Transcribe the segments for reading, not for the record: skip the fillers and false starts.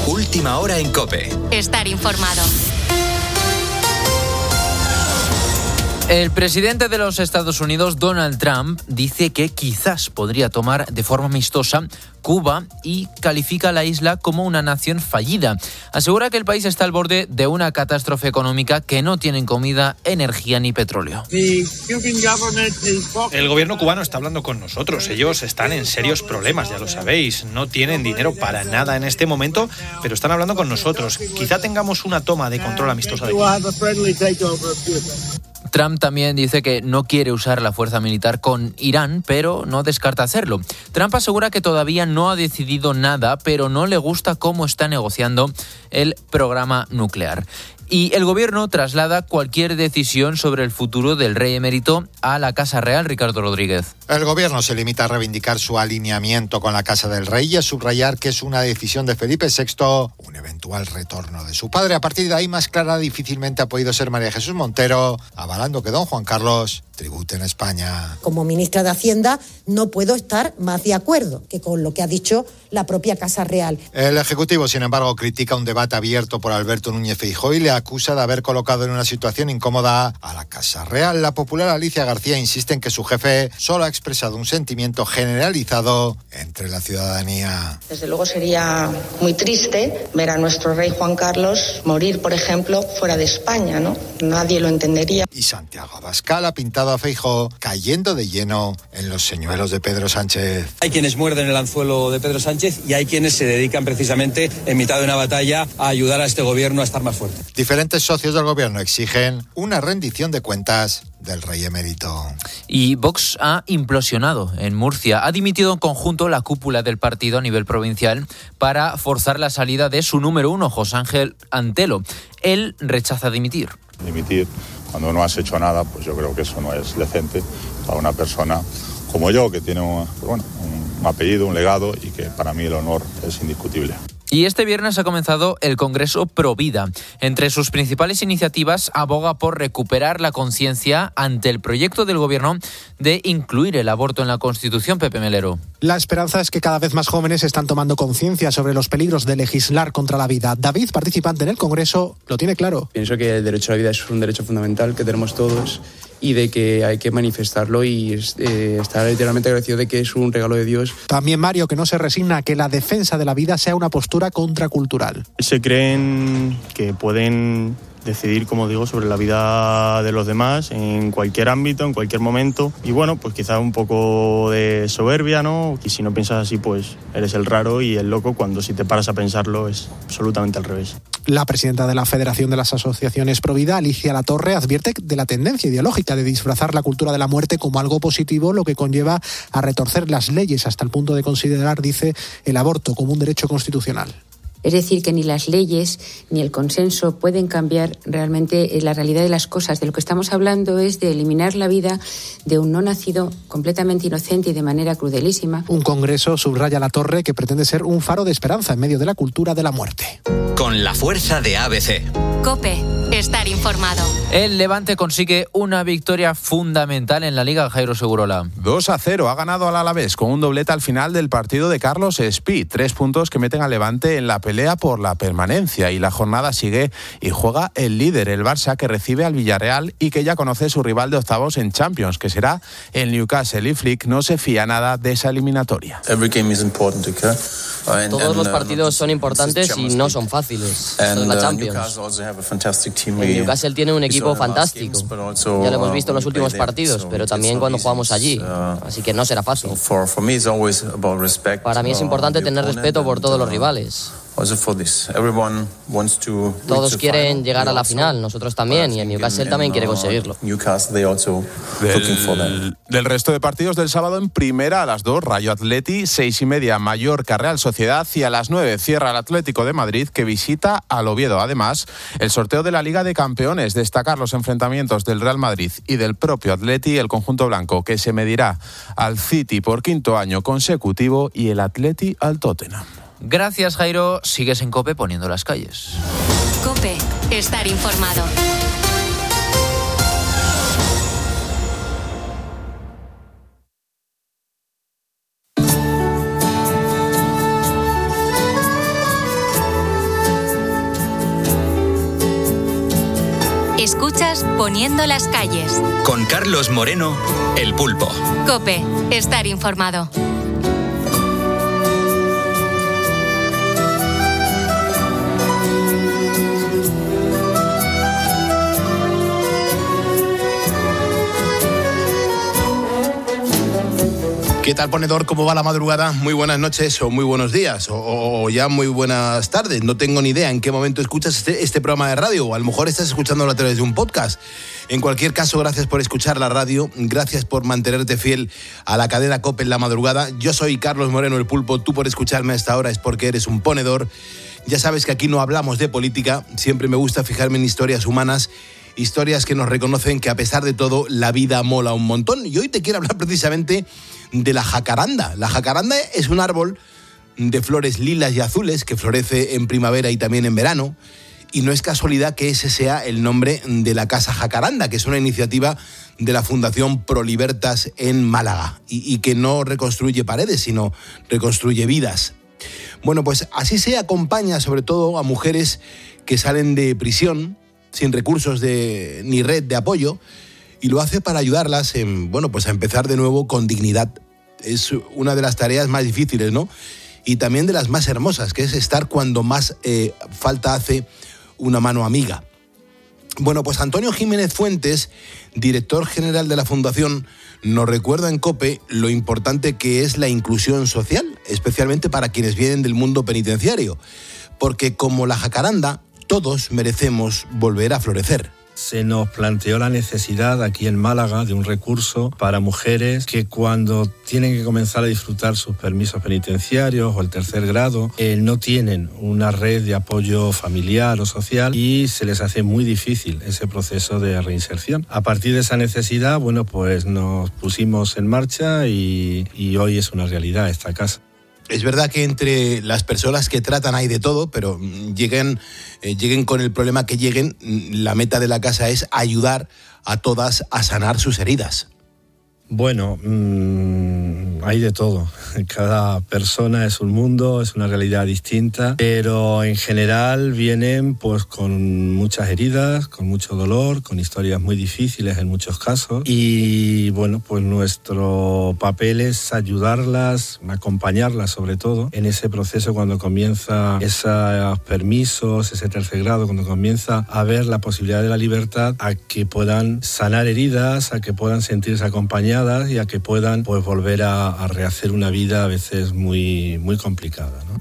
Última hora en COPE. Estar informado. El presidente de los Estados Unidos, Donald Trump, dice que quizás podría tomar de forma amistosa Cuba y califica a la isla como una nación fallida. Asegura que el país está al borde de una catástrofe económica, que no tienen comida, energía ni petróleo. El gobierno cubano está hablando con nosotros. Ellos están en serios problemas, ya lo sabéis. No tienen dinero para nada en este momento, pero están hablando con nosotros. Quizá tengamos una toma de control amistosa de Cuba. Trump también dice que no quiere usar la fuerza militar con Irán, pero no descarta hacerlo. Trump asegura que todavía no ha decidido nada, pero no le gusta cómo está negociando el programa nuclear. Y el gobierno traslada cualquier decisión sobre el futuro del rey emérito a la Casa Real. Ricardo Rodríguez. El gobierno se limita a reivindicar su alineamiento con la Casa del Rey y a subrayar que es una decisión de Felipe VI, un eventual retorno de su padre. A partir de ahí, más clara difícilmente ha podido ser María Jesús Montero, avalando que don Juan Carlos tribute en España. Como ministra de Hacienda no puedo estar más de acuerdo que con lo que ha dicho la propia Casa Real. El Ejecutivo, sin embargo, critica un debate abierto por Alberto Núñez Feijóo y le acusa de haber colocado en una situación incómoda a la Casa Real. La popular Alicia García insiste en que su jefe solo ha expresado un sentimiento generalizado entre la ciudadanía. Desde luego sería muy triste ver a nuestro rey Juan Carlos morir, por ejemplo, fuera de España, ¿no? Nadie lo entendería. Y Santiago Abascal ha pintado a Feijóo cayendo de lleno en los señuelos de Pedro Sánchez. Hay quienes muerden el anzuelo de Pedro Sánchez y hay quienes se dedican precisamente en mitad de una batalla a ayudar a este gobierno a estar más fuerte. Diferentes socios del gobierno exigen una rendición de cuentas del rey emérito. Y Vox ha implosionado en Murcia. Ha dimitido en conjunto la cúpula del partido a nivel provincial para forzar la salida de su número 1, José Ángel Antelo. Él rechaza dimitir. Dimitir cuando no has hecho nada, pues yo creo que eso no es decente para una persona como yo, que tiene un apellido, un legado, y que para mí el honor es indiscutible. Y este viernes ha comenzado el Congreso Provida. Entre sus principales iniciativas aboga por recuperar la conciencia ante el proyecto del Gobierno de incluir el aborto en la Constitución. Pepe Melero. La esperanza es que cada vez más jóvenes están tomando conciencia sobre los peligros de legislar contra la vida. David, participante en el Congreso, lo tiene claro. Pienso que el derecho a la vida es un derecho fundamental que tenemos todos y de que hay que manifestarlo y estar literalmente agradecido de que es un regalo de Dios. También Mario, que no se resigna a que la defensa de la vida sea una postura contracultural. Se creen que pueden decidir, como digo, sobre la vida de los demás en cualquier ámbito, en cualquier momento. Y bueno, pues quizás un poco de soberbia, ¿no? Y si no piensas así, pues eres el raro y el loco, cuando si te paras a pensarlo es absolutamente al revés. La presidenta de la Federación de las Asociaciones Provida, Alicia Latorre, advierte de la tendencia ideológica de disfrazar la cultura de la muerte como algo positivo, lo que conlleva a retorcer las leyes hasta el punto de considerar, dice, el aborto como un derecho constitucional. Es decir, que ni las leyes ni el consenso pueden cambiar realmente la realidad de las cosas. De lo que estamos hablando es de eliminar la vida de un no nacido completamente inocente y de manera crudelísima. Un congreso, subraya Latorre, que pretende ser un faro de esperanza en medio de la cultura de la muerte. Con la fuerza de ABC. COPE. Estar informado. El Levante consigue una victoria fundamental en la Liga, Jairo Segurola. 2-0 ha ganado al Alavés con un doblete al final del partido de Carlos Espí. 3 puntos que meten al Levante en la pelea por la permanencia, y la jornada sigue y juega el líder, el Barça, que recibe al Villarreal y que ya conoce su rival de octavos en Champions, que será el Newcastle, y Flick no se fía nada de esa eliminatoria. Todos los partidos son importantes y no son fáciles. Esto es la Champions. El Newcastle tiene un equipo fantástico. Ya lo hemos visto en los últimos partidos, pero también cuando jugamos allí. Así que no será fácil. Para mí es importante tener respeto por todos los rivales. Todos quieren llegar a la final, nosotros también, y el Newcastle también quiere conseguirlo. Del resto de partidos del sábado, en primera a las 2, Rayo Atleti, 6:30, Mallorca Real Sociedad, y a las 9 cierra el Atlético de Madrid, que visita al Oviedo. Además, el sorteo de la Liga de Campeones, destacar los enfrentamientos del Real Madrid y del propio Atleti, el conjunto blanco, que se medirá al City por 5º año consecutivo, y el Atleti al Tottenham. Gracias, Jairo. Sigues en COPE poniendo las calles. COPE. Estar informado. escuchas Poniendo las calles. Con Carlos Moreno, El Pulpo. COPE, estar informado. ¿Qué tal, ponedor? ¿Cómo va la madrugada? Muy buenas noches o muy buenos días o ya muy buenas tardes. No tengo ni idea en qué momento escuchas este programa de radio, o a lo mejor estás escuchándolo a través de un podcast. En cualquier caso, gracias por escuchar la radio, gracias por mantenerte fiel a la cadena COPE en la madrugada. Yo soy Carlos Moreno, El Pulpo. Tú por escucharme hasta ahora es porque eres un ponedor. Ya sabes que aquí no hablamos de política, siempre me gusta fijarme en historias humanas, historias que nos reconocen que a pesar de todo la vida mola un montón. Y hoy te quiero hablar precisamente de la jacaranda. La jacaranda es un árbol de flores lilas y azules que florece en primavera y también en verano. Y no es casualidad que ese sea el nombre de la Casa Jacaranda, que es una iniciativa de la Fundación Prolibertas en Málaga y que no reconstruye paredes, sino reconstruye vidas. Bueno, pues así se acompaña sobre todo a mujeres que salen de prisión sin recursos ni red de apoyo, y lo hace para ayudarlas a empezar de nuevo con dignidad. Es una de las tareas más difíciles, ¿no? Y también de las más hermosas, que es estar cuando más falta hace una mano amiga. Bueno, pues Antonio Jiménez Fuentes, director general de la Fundación, nos recuerda en COPE lo importante que es la inclusión social, especialmente para quienes vienen del mundo penitenciario, porque como la jacaranda, todos merecemos volver a florecer. Se nos planteó la necesidad aquí en Málaga de un recurso para mujeres que cuando tienen que comenzar a disfrutar sus permisos penitenciarios o el tercer grado no tienen una red de apoyo familiar o social y se les hace muy difícil ese proceso de reinserción. A partir de esa necesidad, bueno, pues nos pusimos en marcha y hoy es una realidad esta casa. Es verdad que entre las personas que tratan hay de todo, pero lleguen con el problema que lleguen, la meta de la casa es ayudar a todas a sanar sus heridas. Bueno, hay de todo. Cada persona es un mundo, es una realidad distinta, pero en general vienen pues con muchas heridas, con mucho dolor, con historias muy difíciles en muchos casos, y bueno, pues nuestro papel es ayudarlas, acompañarlas sobre todo en ese proceso cuando comienza esos permisos, ese tercer grado, cuando comienza a ver la posibilidad de la libertad, a que puedan sanar heridas, a que puedan sentirse acompañadas y a que puedan pues volver a rehacer una vida a veces muy, muy complicada, ¿no?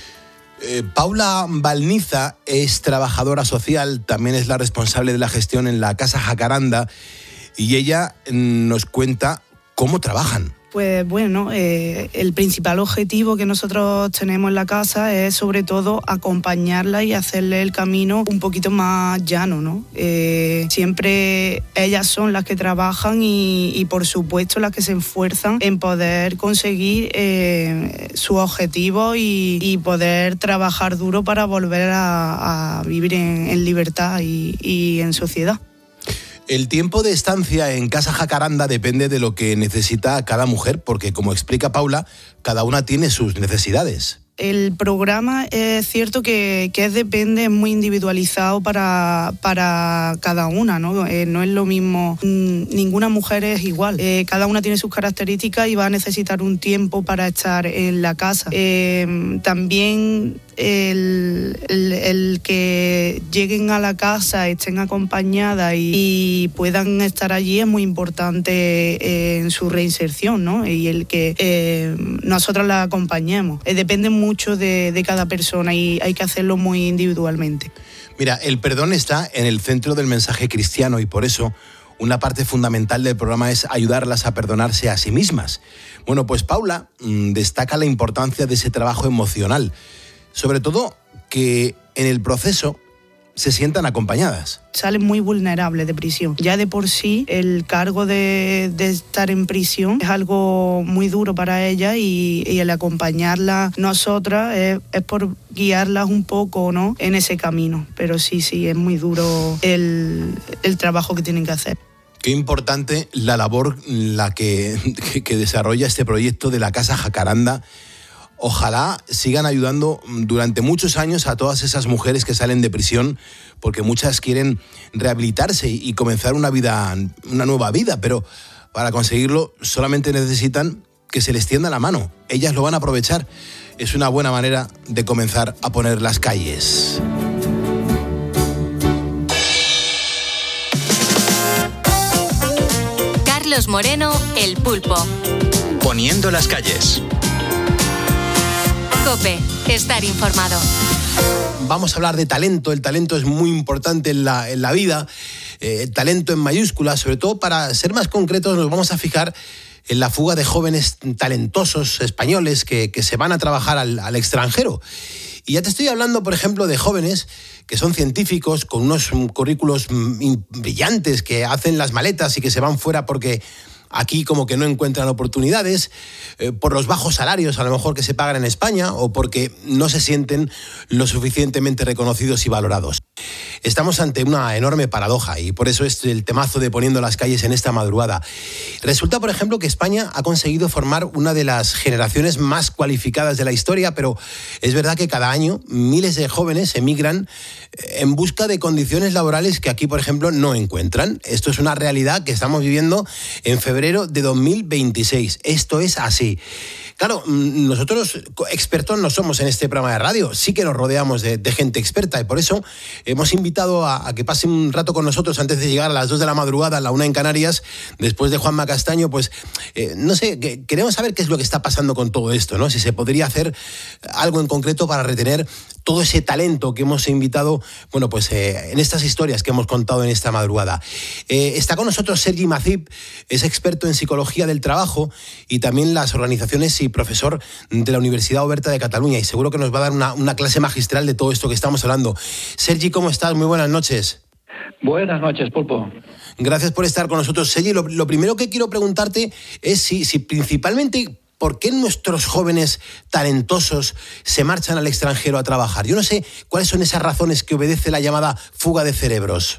Paula Balniza es trabajadora social, también es la responsable de la gestión en la Casa Jacaranda, y ella nos cuenta cómo trabajan. Pues bueno, el principal objetivo que nosotros tenemos en la casa es sobre todo acompañarla y hacerle el camino un poquito más llano, ¿no? Siempre ellas son las que trabajan y por supuesto las que se esfuerzan en poder conseguir sus objetivos y poder trabajar duro para volver a vivir en libertad y en sociedad. El tiempo de estancia en Casa Jacaranda depende de lo que necesita cada mujer, porque como explica Paula, cada una tiene sus necesidades. El programa es cierto que depende, es muy individualizado para cada una, ¿no? No es lo mismo, ninguna mujer es igual. Cada una tiene sus características y va a necesitar un tiempo para estar en la casa. También el que lleguen a la casa, estén acompañadas y puedan estar allí es muy importante en su reinserción, ¿no? Y el que nosotros la acompañemos. Depende mucho de cada persona y hay que hacerlo muy individualmente. Mira, el perdón está en el centro del mensaje cristiano y por eso una parte fundamental del programa es ayudarlas a perdonarse a sí mismas. Bueno, pues Paula destaca la importancia de ese trabajo emocional, sobre todo que en el proceso se sientan acompañadas. Salen muy vulnerables de prisión. Ya de por sí el cargo de estar en prisión es algo muy duro para ellas y el acompañarlas nosotras es por guiarlas un poco, ¿no?, en ese camino. Pero sí, es muy duro el trabajo que tienen que hacer. Qué importante la labor la que desarrolla este proyecto de la Casa Jacaranda, Ojalá sigan ayudando durante muchos años a todas esas mujeres que salen de prisión, porque muchas quieren rehabilitarse y comenzar una nueva vida, pero para conseguirlo solamente necesitan que se les tienda la mano. Ellas lo van a aprovechar. Es una buena manera de comenzar a poner las calles. Carlos Moreno, El Pulpo. Poniendo las calles. COPE, estar informado. Vamos a hablar de talento. El talento es muy importante en la vida. Talento en mayúsculas, sobre todo para ser más concretos, nos vamos a fijar en la fuga de jóvenes talentosos españoles que se van a trabajar al extranjero. Y ya te estoy hablando, por ejemplo, de jóvenes que son científicos con unos currículos brillantes, que hacen las maletas y que se van fuera porque aquí como que no encuentran oportunidades, por los bajos salarios a lo mejor que se pagan en España o porque no se sienten lo suficientemente reconocidos y valorados. Estamos ante una enorme paradoja y por eso es el temazo de Poniendo las calles en esta madrugada. Resulta, por ejemplo, que España ha conseguido formar una de las generaciones más cualificadas de la historia, pero es verdad que cada año miles de jóvenes emigran en busca de condiciones laborales que aquí, por ejemplo, no encuentran. Esto es una realidad que estamos viviendo en febrero de 2026. Esto es así. Claro, nosotros expertos no somos en este programa de radio, sí que nos rodeamos de gente experta y por eso hemos invitado a que pase un rato con nosotros antes de llegar a las 2 de la madrugada, a la 1 en Canarias, después de Juanma Castaño, pues no sé, queremos saber qué es lo que está pasando con todo esto, ¿no? Si se podría hacer algo en concreto para retener todo ese talento que hemos invitado, bueno, pues en estas historias que hemos contado en esta madrugada. Está con nosotros Sergi Macip, es experto en psicología del trabajo y también las organizaciones y profesor de la Universidad Oberta de Cataluña y seguro que nos va a dar una clase magistral de todo esto que estamos hablando. Sergi, ¿cómo estás? Muy buenas noches. Buenas noches, Pulpo. Gracias por estar con nosotros. Sergi, lo primero que quiero preguntarte es si principalmente ¿por qué nuestros jóvenes talentosos se marchan al extranjero a trabajar? Yo no sé cuáles son esas razones que obedece la llamada fuga de cerebros.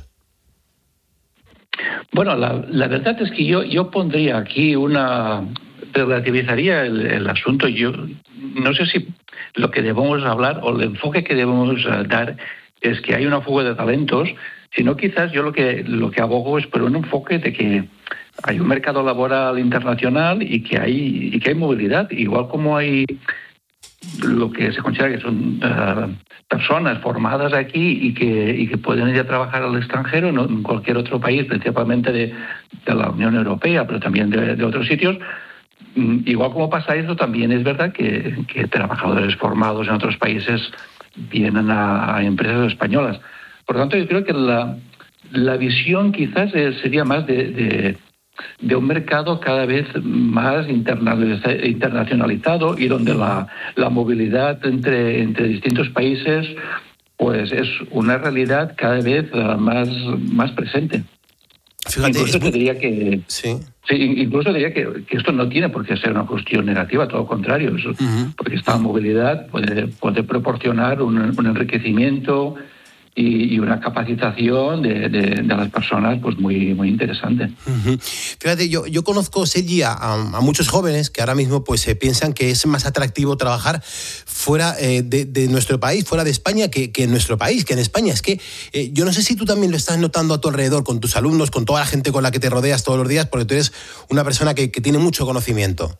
Bueno, la verdad es que yo pondría aquí relativizaría el asunto. Yo no sé si lo que debemos hablar o el enfoque que debemos dar es que hay una fuga de talentos, sino quizás yo lo que abogo es por un enfoque de que hay un mercado laboral internacional y que hay movilidad, igual como hay lo que se considera que son personas formadas aquí y que pueden ir a trabajar al extranjero, no, en cualquier otro país, principalmente de la Unión Europea, pero también de otros sitios. Igual como pasa eso, también es verdad que trabajadores formados en otros países vienen a empresas españolas. Por lo tanto, yo creo que la visión quizás sería más de un mercado cada vez más internacionalizado y donde la movilidad entre distintos países pues es una realidad cada vez más presente. Fíjate, incluso te diría que incluso diría que esto no tiene por qué ser una cuestión negativa, todo lo contrario, porque esta movilidad puede proporcionar un enriquecimiento y una capacitación de las personas pues muy interesante. Fíjate, yo conozco, Sergi, a muchos jóvenes que ahora mismo pues piensan que es más atractivo trabajar fuera de nuestro país, fuera de España, que en nuestro país, que en España. Es que yo no sé si tú también lo estás notando a tu alrededor, con tus alumnos, con toda la gente con la que te rodeas todos los días, porque tú eres una persona que tiene mucho conocimiento.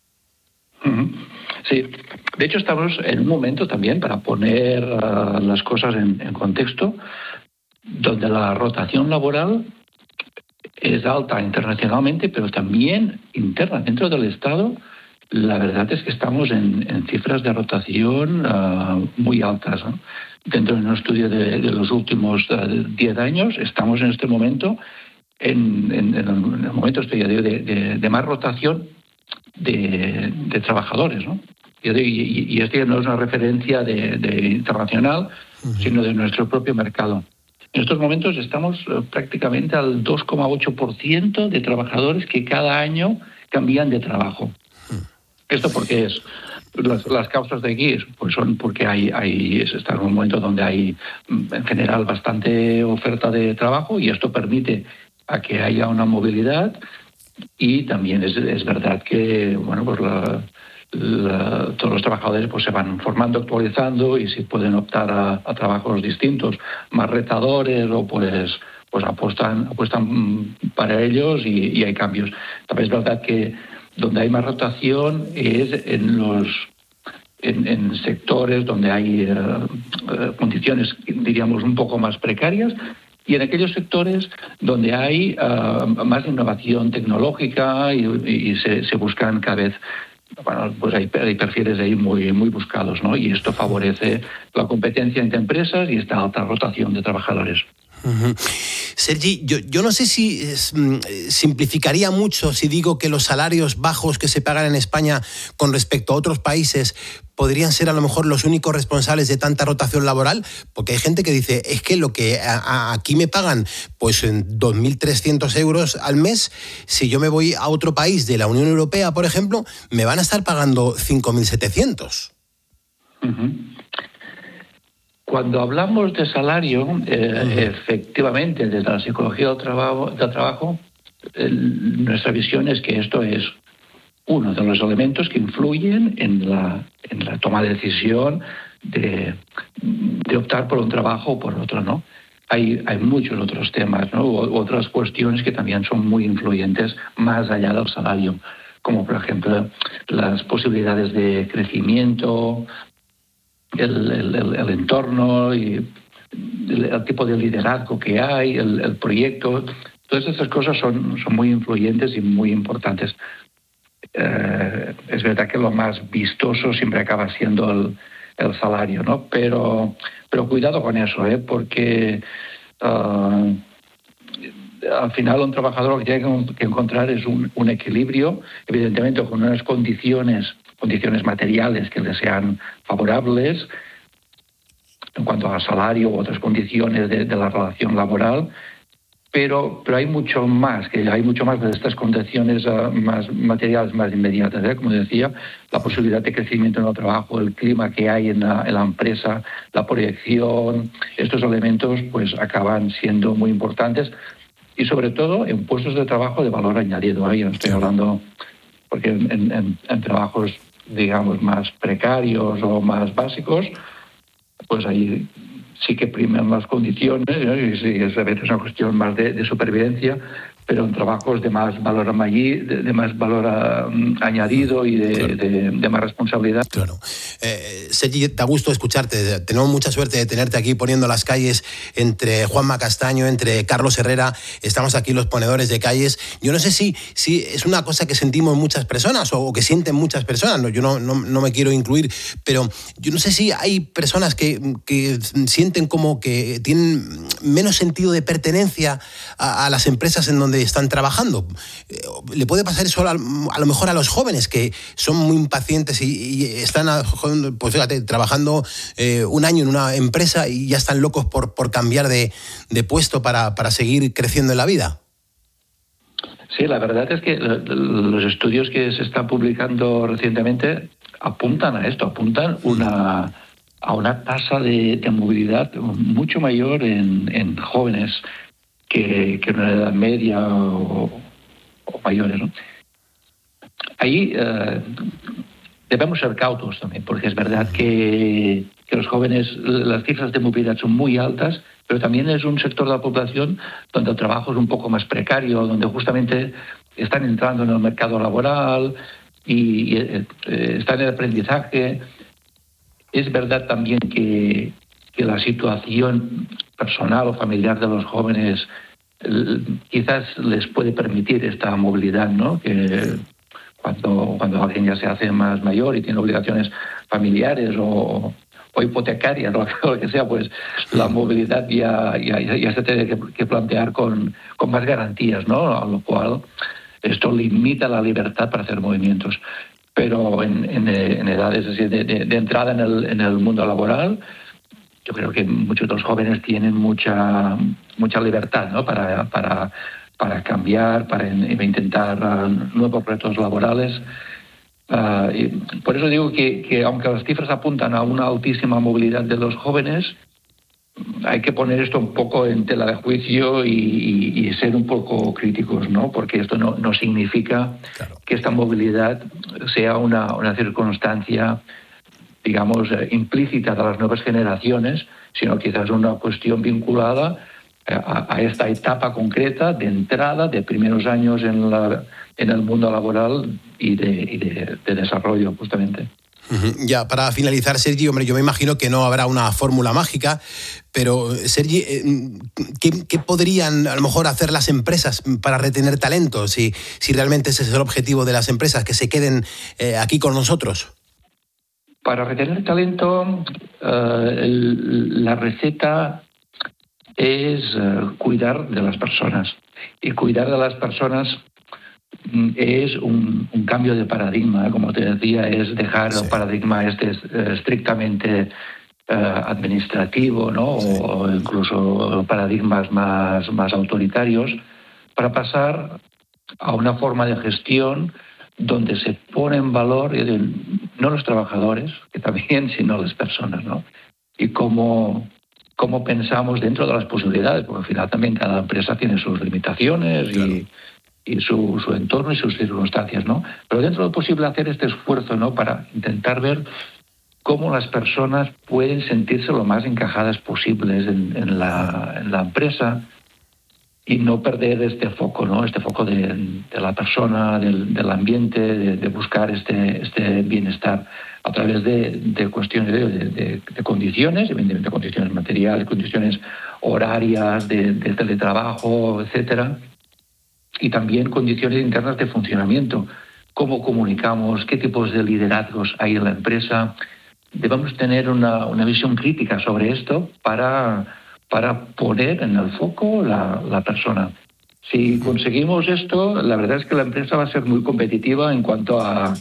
Sí, de hecho estamos en un momento también para poner las cosas en contexto, donde la rotación laboral es alta internacionalmente, pero también interna. Dentro del Estado, la verdad es que estamos en cifras de rotación muy altas, ¿no? Dentro de un estudio de los últimos 10 años, estamos en este momento en el momento de más rotación de trabajadores, ¿no? Y este no es una referencia de internacional, sino de nuestro propio mercado. En estos momentos estamos prácticamente al 2,8% de trabajadores que cada año cambian de trabajo. ¿Esto por qué es? Las causas de aquí pues son porque está en un momento donde hay en general bastante oferta de trabajo y esto permite a que haya una movilidad y también es verdad que bueno pues todos los trabajadores pues se van formando, actualizando, y si pueden optar a trabajos distintos, más retadores, o pues apuestan para ellos, y hay cambios. También es verdad que donde hay más rotación es en sectores donde hay condiciones, diríamos, un poco más precarias, y en aquellos sectores donde hay más innovación tecnológica y se buscan cada vez, bueno, pues hay perfiles ahí muy buscados, ¿no? Y esto favorece la competencia entre empresas y esta alta rotación de trabajadores. Uh-huh. Sergi, yo no sé si simplificaría mucho si digo que los salarios bajos que se pagan en España con respecto a otros países podrían ser a lo mejor los únicos responsables de tanta rotación laboral, porque hay gente que dice, es que lo que aquí me pagan pues en 2.300 euros al mes, si yo me voy a otro país de la Unión Europea, por ejemplo, me van a estar pagando 5.700. Uh-huh. Cuando hablamos de salario, efectivamente, desde la psicología del trabajo, nuestra visión es que esto es uno de los elementos que influyen en la toma de decisión de optar por un trabajo o por otro, ¿no? Hay muchos otros temas, ¿no? Otras cuestiones que también son muy influyentes más allá del salario, como por ejemplo las posibilidades de crecimiento, el entorno y el tipo de liderazgo que hay, el proyecto. Todas estas cosas son muy influyentes y muy importantes. Es verdad que lo más vistoso siempre acaba siendo el salario, ¿no? Pero cuidado con eso, porque al final un trabajador lo que tiene que encontrar es un equilibrio, evidentemente con unas condiciones materiales que le sean favorables en cuanto a salario u otras condiciones de la relación laboral, pero hay mucho más de estas condiciones más materiales, más inmediatas, como decía, la posibilidad de crecimiento en el trabajo, el clima que hay en la empresa, la proyección. Estos elementos pues acaban siendo muy importantes, y sobre todo en puestos de trabajo de valor añadido. Ahí no estoy hablando, porque en trabajos, digamos, más precarios o más básicos, pues ahí sí que priman las condiciones, ¿no? Y sí, es a veces una cuestión más de supervivencia, pero en trabajos de más valor añadido y de más responsabilidad. Claro. Sergi, da gusto escucharte. Tenemos mucha suerte de tenerte aquí poniendo las calles entre Juanma Castaño, entre Carlos Herrera. Estamos aquí los ponedores de calles. Yo no sé si es una cosa que sentimos muchas personas o que sienten muchas personas. No, yo no me quiero incluir, pero yo no sé si hay personas que sienten como que tienen menos sentido de pertenencia a las empresas en donde están trabajando. ¿Le puede pasar eso a lo mejor a los jóvenes que son muy impacientes y están, pues fíjate, trabajando un año en una empresa y ya están locos por cambiar de puesto para seguir creciendo en la vida? Sí, la verdad es que los estudios que se están publicando recientemente apuntan a esto, apuntan a una tasa de movilidad mucho mayor en jóvenes que en la edad media o mayores, ¿no? Ahí debemos ser cautos también, porque es verdad que los jóvenes, las cifras de movilidad son muy altas, pero también es un sector de la población donde el trabajo es un poco más precario, donde justamente están entrando en el mercado laboral y están en el aprendizaje. Es verdad también que la situación personal o familiar de los jóvenes quizás les puede permitir esta movilidad, ¿no? Que cuando alguien ya se hace más mayor y tiene obligaciones familiares o hipotecarias o lo que sea, pues la movilidad ya se tiene que plantear con más garantías, ¿no? A lo cual esto limita la libertad para hacer movimientos. Pero en edades así de entrada en el mundo laboral, yo creo que muchos de los jóvenes tienen mucha libertad, ¿no? para cambiar, para intentar nuevos retos laborales. Y por eso digo que aunque las cifras apuntan a una altísima movilidad de los jóvenes, hay que poner esto un poco en tela de juicio y ser un poco críticos, ¿no? Porque esto no significa que esta movilidad sea una circunstancia, digamos, implícita de las nuevas generaciones, sino quizás una cuestión vinculada a esta etapa concreta de entrada, de primeros años en el mundo laboral y de desarrollo, justamente. Ya, para finalizar, Sergi, hombre, yo me imagino que no habrá una fórmula mágica, pero, Sergi, ¿qué podrían a lo mejor hacer las empresas para retener talento? Si realmente ese es el objetivo de las empresas, que se queden aquí con nosotros. Para retener talento, la receta es cuidar de las personas. Y cuidar de las personas es un cambio de paradigma, como te decía, es dejar el paradigma estrictamente administrativo, ¿no? O incluso paradigmas más autoritarios, para pasar a una forma de gestión donde se pone en valor no los trabajadores, que también, sino las personas, ¿no? Y cómo pensamos dentro de las posibilidades, porque al final también cada empresa tiene sus limitaciones y su entorno y sus circunstancias, ¿no? Pero dentro de lo posible hacer este esfuerzo, ¿no? Para intentar ver cómo las personas pueden sentirse lo más encajadas posibles en la empresa y no perder este foco, ¿no? Este foco de la persona, del ambiente, de buscar este bienestar a través de cuestiones de condiciones, evidentemente condiciones materiales, condiciones horarias, de teletrabajo, etcétera, y también condiciones internas de funcionamiento. Cómo comunicamos, qué tipos de liderazgos hay en la empresa. Debemos tener una visión crítica sobre esto para poner en el foco la persona. Si conseguimos esto, la verdad es que la empresa va a ser muy competitiva en cuanto a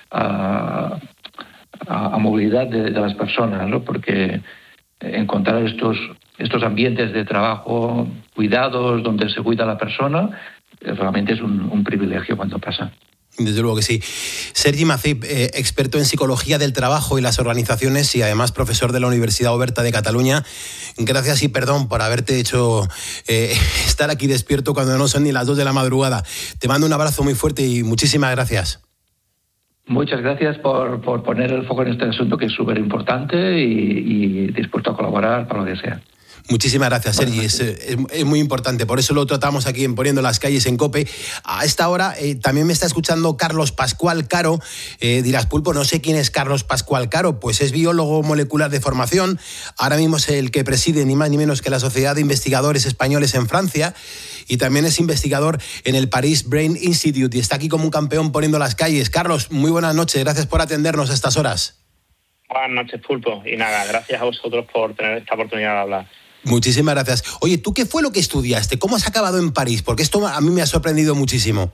movilidad de las personas, ¿no? Porque encontrar estos ambientes de trabajo cuidados, donde se cuida a la persona, realmente es un privilegio cuando pasa. Desde luego que sí. Sergi Macip, experto en psicología del trabajo y las organizaciones y además profesor de la Universidad Oberta de Cataluña. Gracias y perdón por haberte hecho estar aquí despierto cuando no son ni las 2 de la madrugada. Te mando un abrazo muy fuerte y muchísimas gracias. Muchas gracias por poner el foco en este asunto, que es súper importante y dispuesto a colaborar para lo que sea. Muchísimas gracias, Sergi. Es muy importante. Por eso lo tratamos aquí en Poniendo las Calles en COPE. A esta hora también me está escuchando Carlos Pascual Caro. Dirás, Pulpo, no sé quién es Carlos Pascual Caro. Pues es biólogo molecular de formación. Ahora mismo es el que preside ni más ni menos que la Sociedad de Investigadores Españoles en Francia. Y también es investigador en el Paris Brain Institute. Y está aquí como un campeón poniendo las calles. Carlos, muy buenas noches. Gracias por atendernos a estas horas. Buenas noches, Pulpo. Y nada, gracias a vosotros por tener esta oportunidad de hablar. Muchísimas gracias. Oye, ¿tú qué fue lo que estudiaste? ¿Cómo has acabado en París? Porque esto a mí me ha sorprendido muchísimo.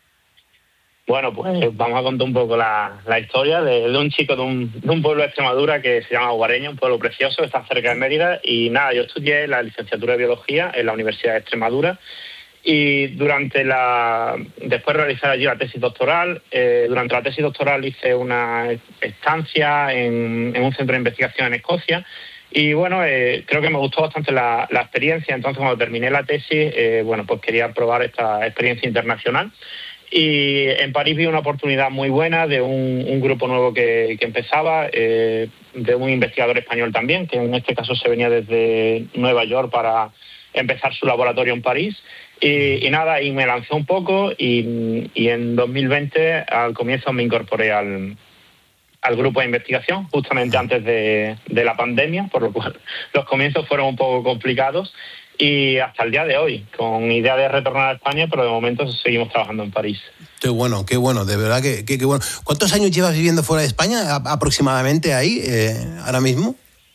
Bueno, pues vamos a contar un poco la historia de un chico de un pueblo de Extremadura que se llama Guareña, un pueblo precioso que está cerca de Mérida. Y nada, yo estudié la licenciatura de Biología en la Universidad de Extremadura. Y después de realizar allí la tesis doctoral, durante la tesis doctoral hice una estancia en un centro de investigación en Escocia. Y bueno, creo que me gustó bastante la experiencia. Entonces, cuando terminé la tesis, pues quería probar esta experiencia internacional. Y en París vi una oportunidad muy buena de un grupo nuevo que empezaba, de un investigador español también, que en este caso se venía desde Nueva York para empezar su laboratorio en París. Y nada, y me lancé un poco y en 2020, al comienzo, me incorporé al grupo de investigación, justamente antes de la pandemia, por lo cual los comienzos fueron un poco complicados y hasta el día de hoy, con idea de retornar a España, pero de momento seguimos trabajando en París. Qué bueno, de verdad que bueno. ¿Cuántos años llevas viviendo fuera de España aproximadamente ahí, ahora mismo?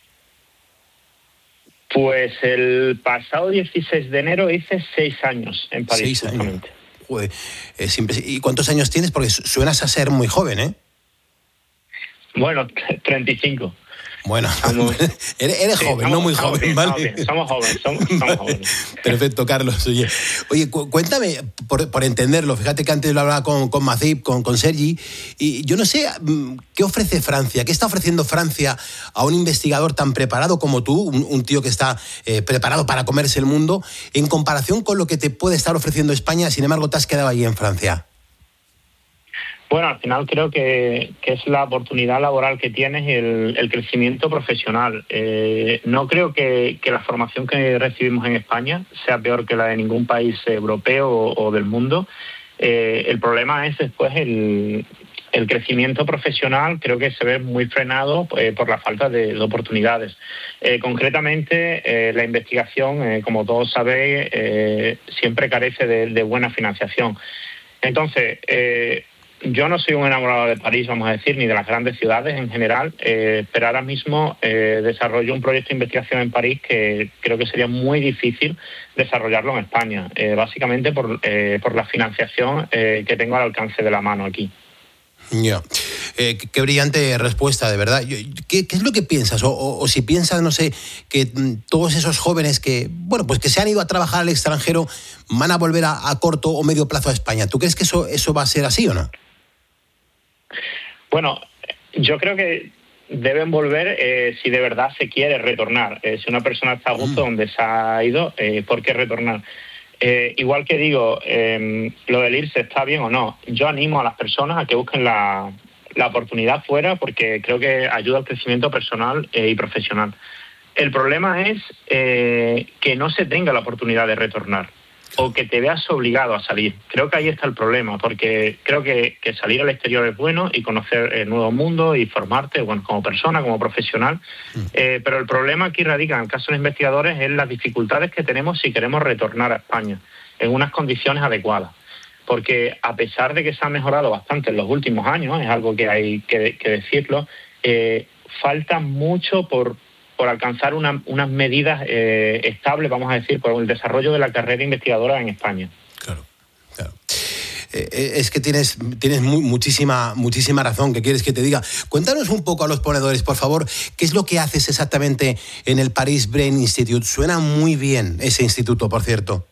Pues el pasado 16 de enero hice 6 años en París. 6 años. Joder, ¿y cuántos años tienes? Porque suenas a ser muy joven, ¿eh? Bueno, 35. Bueno, eres sí, joven, no muy joven, bien, ¿vale? Somos jóvenes. Perfecto, Carlos. Oye, cuéntame, por entenderlo, fíjate que antes lo hablaba con Macip, con Sergi, y yo no sé, ¿qué ofrece Francia? ¿Qué está ofreciendo Francia a un investigador tan preparado como tú, un tío que está preparado para comerse el mundo, en comparación con lo que te puede estar ofreciendo España? Sin embargo, te has quedado allí en Francia. Bueno, al final creo que es la oportunidad laboral que tienes y el crecimiento profesional. No creo que la formación que recibimos en España sea peor que la de ningún país europeo o del mundo. El problema es después el crecimiento profesional. Creo que se ve muy frenado por la falta de oportunidades. Concretamente, la investigación, como todos sabéis, siempre carece de buena financiación. Entonces, yo no soy un enamorado de París, vamos a decir, ni de las grandes ciudades en general, pero ahora mismo desarrollo un proyecto de investigación en París que creo que sería muy difícil desarrollarlo en España, básicamente por la financiación que tengo al alcance de la mano aquí. Yeah. Qué brillante respuesta, de verdad. ¿Qué es lo que piensas? O si piensas, no sé, que todos esos jóvenes que, bueno, pues que se han ido a trabajar al extranjero van a volver a corto o medio plazo a España. ¿Tú crees que eso va a ser así o no? Bueno, yo creo que deben volver si de verdad se quiere retornar. Si una persona está a gusto donde se ha ido, ¿por qué retornar? Igual que digo, lo del irse está bien o no. Yo animo a las personas a que busquen la oportunidad fuera porque creo que ayuda al crecimiento personal y profesional. El problema es que no se tenga la oportunidad de retornar o que te veas obligado a salir. Creo que ahí está el problema, porque creo que salir al exterior es bueno y conocer el nuevo mundo y formarte, bueno, como persona, como profesional. Pero el problema aquí radica, en el caso de los investigadores, es las dificultades que tenemos si queremos retornar a España en unas condiciones adecuadas. Porque a pesar de que se ha mejorado bastante en los últimos años, es algo que hay que decirlo, falta mucho por alcanzar unas medidas estables, vamos a decir, por el desarrollo de la carrera investigadora en España. Claro. Es que tienes muchísima razón. ¿Qué quieres que te diga? Cuéntanos un poco a los ponedores, por favor, ¿qué es lo que haces exactamente en el Paris Brain Institute? Suena muy bien ese instituto, por cierto.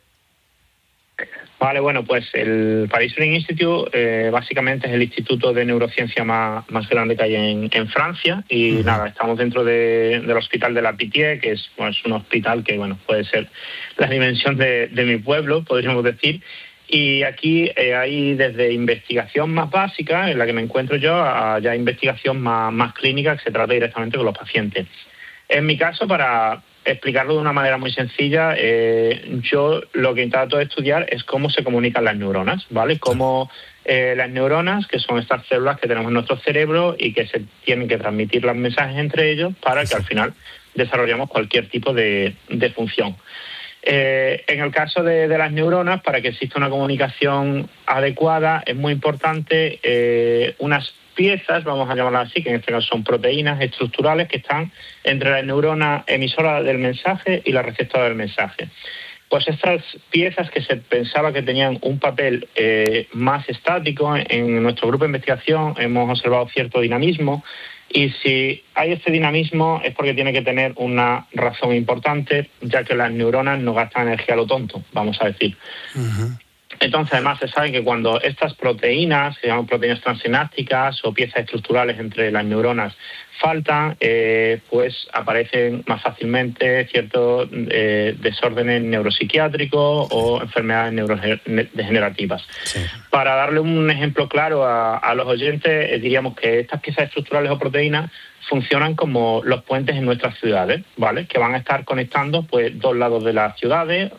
Vale, bueno, pues el Paris Brain Institute básicamente es el instituto de neurociencia más grande que hay en Francia y nada, estamos dentro del hospital de la Pitié, que es un hospital que puede ser la dimensión de mi pueblo, podríamos decir, y aquí hay desde investigación más básica, en la que me encuentro yo, a ya investigación más clínica que se trata directamente con los pacientes. En mi caso, para explicarlo de una manera muy sencilla, yo lo que trato de estudiar es cómo se comunican las neuronas, ¿vale? Cómo las neuronas, que son estas células que tenemos en nuestro cerebro y que se tienen que transmitir los mensajes entre ellos para que al final desarrollemos cualquier tipo de función. En el caso de las neuronas, para que exista una comunicación adecuada, es muy importante unas piezas, vamos a llamarlas así, que en este caso son proteínas estructurales que están entre la neurona emisora del mensaje y la receptora del mensaje. Pues estas piezas que se pensaba que tenían un papel más estático, en nuestro grupo de investigación hemos observado cierto dinamismo, y si hay este dinamismo es porque tiene que tener una razón importante, ya que las neuronas no gastan energía a lo tonto, vamos a decir. Entonces, además, se sabe que cuando estas proteínas, se llaman proteínas transinápticas o piezas estructurales entre las neuronas, faltan, pues aparecen más fácilmente ciertos desórdenes neuropsiquiátricos o enfermedades neurodegenerativas. Sí. Para darle un ejemplo claro a los oyentes, diríamos que estas piezas estructurales o proteínas funcionan como los puentes en nuestras ciudades, ¿vale? Que van a estar conectando pues dos lados de las ciudades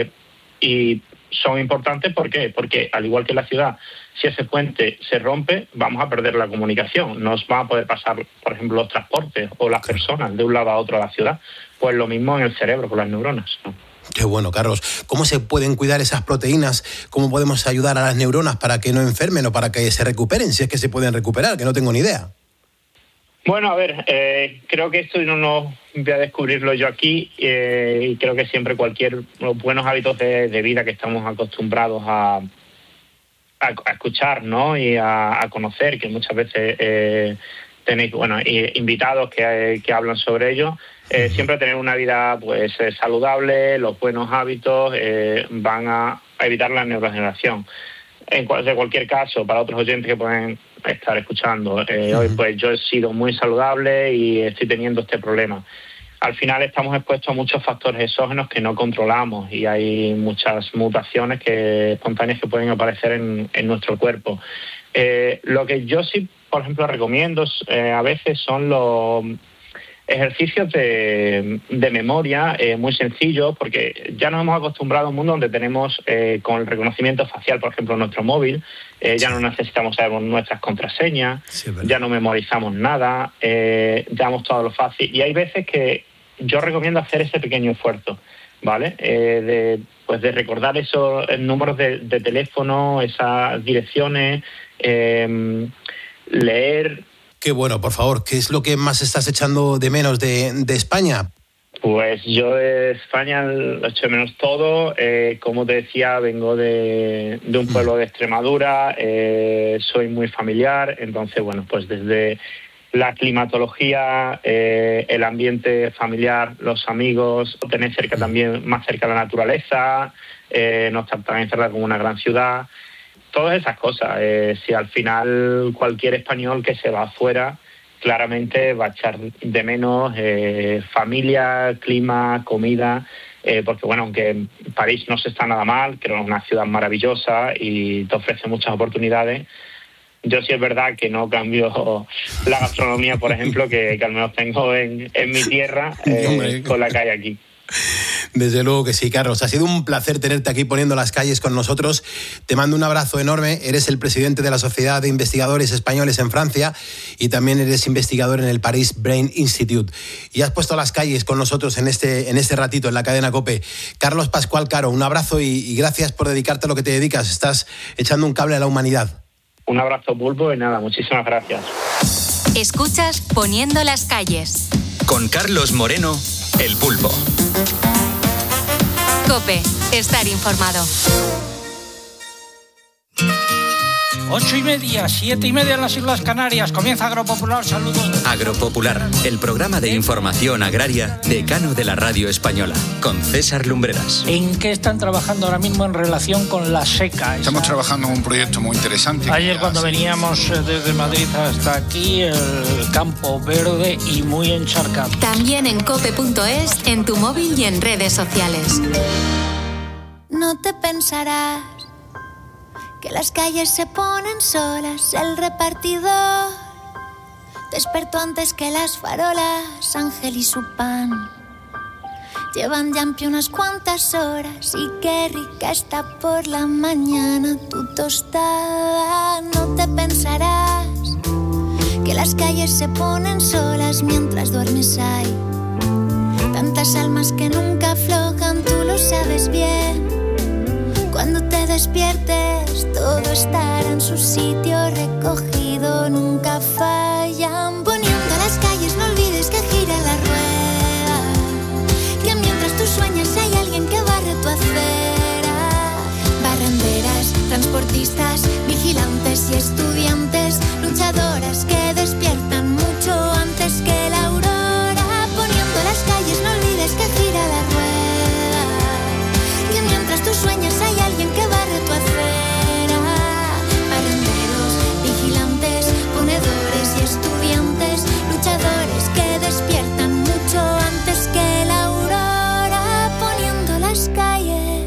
y son importantes. ¿Por qué? Porque al igual que en la ciudad, si ese puente se rompe, vamos a perder la comunicación. No van a poder pasar, por ejemplo, los transportes o las personas de un lado a otro de la ciudad. Pues lo mismo en el cerebro con las neuronas, ¿no? Qué bueno, Carlos. ¿Cómo se pueden cuidar esas proteínas? ¿Cómo podemos ayudar a las neuronas para que no enfermen o para que se recuperen? Si es que se pueden recuperar, que no tengo ni idea. Bueno, a ver, creo que esto no voy a descubrirlo yo aquí y creo que siempre los buenos hábitos de vida que estamos acostumbrados a escuchar, ¿no? Y a conocer, que muchas veces tenéis invitados que hablan sobre ello. Siempre tener una vida pues saludable, los buenos hábitos van a evitar la neurodegeneración. De cualquier caso, para otros oyentes que pueden estar escuchando, hoy pues yo he sido muy saludable y estoy teniendo este problema. Al final estamos expuestos a muchos factores exógenos que no controlamos y hay muchas mutaciones espontáneas que pueden aparecer en nuestro cuerpo. Lo que yo sí, por ejemplo, recomiendo a veces son los ejercicios de memoria muy sencillos, porque ya nos hemos acostumbrado a un mundo donde tenemos con el reconocimiento facial, por ejemplo, nuestro móvil, ya no necesitamos saber nuestras contraseñas, ya no memorizamos nada, damos todo lo fácil. Y hay veces que yo recomiendo hacer ese pequeño esfuerzo, ¿vale? De recordar esos números de teléfono, esas direcciones, leer. Qué bueno, por favor, ¿qué es lo que más estás echando de menos de España? Pues yo de España lo echo de menos todo. Como te decía, vengo de un pueblo de Extremadura, soy muy familiar, entonces, pues desde la climatología, el ambiente familiar, los amigos, tener más cerca la naturaleza, no estar tan encerrado como una gran ciudad. Todas esas cosas. Si al final cualquier español que se va afuera claramente va a echar de menos familia, clima, comida, porque aunque París no se está nada mal, creo que es una ciudad maravillosa y te ofrece muchas oportunidades, yo sí es verdad que no cambio la gastronomía, por ejemplo, que al menos tengo en mi tierra, con la que hay aquí. Desde luego que sí, Carlos. Ha sido un placer tenerte aquí poniendo las calles con nosotros. Te mando un abrazo enorme. Eres el presidente de la Sociedad de Investigadores Españoles en Francia y también eres investigador en el Paris Brain Institute. Y has puesto las calles con nosotros en este ratito en la cadena COPE. Carlos Pascual Caro, un abrazo y gracias por dedicarte a lo que te dedicas. Estás echando un cable a la humanidad. Un abrazo, Pulpo, y nada, muchísimas gracias. Escuchas Poniendo las calles. Con Carlos Moreno, El Pulpo. COPE, estar informado. 8:30, 7:30 en las Islas Canarias. Comienza Agropopular. Saludos. Agropopular, el programa de información agraria decano de la radio española, con César Lumbreras. ¿En qué están trabajando ahora mismo en relación con la seca? Estamos trabajando en un proyecto muy interesante. Ayer cuando veníamos desde Madrid hasta aquí, el campo verde y muy encharcado. También en cope.es, en tu móvil y en redes sociales. No te pensarás que las calles se ponen solas, el repartidor despertó antes que las farolas, Ángel y su pan llevan ya en pie unas cuantas horas y qué rica está por la mañana tu tostada. No te pensarás que las calles se ponen solas mientras duermes hay tantas almas que nunca aflojan, tú lo sabes bien. Cuando te despiertes, todo estará en su sitio recogido, nunca fallan. Poniendo las calles, no olvides que gira la rueda, que mientras tú sueñas hay alguien que barre tu acera. Barrenderas, transportistas, vigilantes y estudiantes, luchadoras que despiertan mucho antes que la aurora. Poniendo las calles, no olvides que gira la rueda, que mientras tú sueñas hay alguien que barre tu acera. Barrenderos, vigilantes, ponedores y estudiantes, luchadores que despiertan mucho antes que la aurora. Poniendo las calles.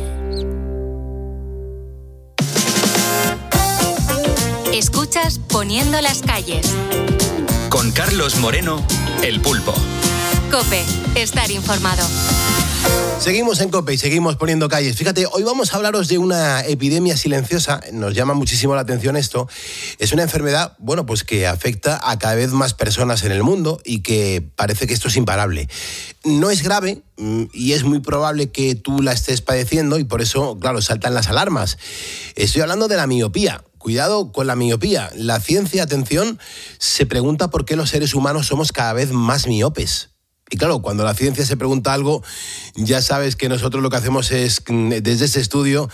Escuchas Poniendo las calles. Con Carlos Moreno, El Pulpo. COPE, estar informado. Seguimos en COPE y seguimos poniendo calles. Fíjate, hoy vamos a hablaros de una epidemia silenciosa. Nos llama muchísimo la atención esto. Es una enfermedad, pues que afecta a cada vez más personas en el mundo y que parece que esto es imparable. No es grave y es muy probable que tú la estés padeciendo y por eso, claro, saltan las alarmas. Estoy hablando de la miopía. Cuidado con la miopía. La ciencia, atención, se pregunta por qué los seres humanos somos cada vez más miopes. Y claro, cuando la ciencia se pregunta algo, ya sabes que nosotros lo que hacemos es, desde ese estudio,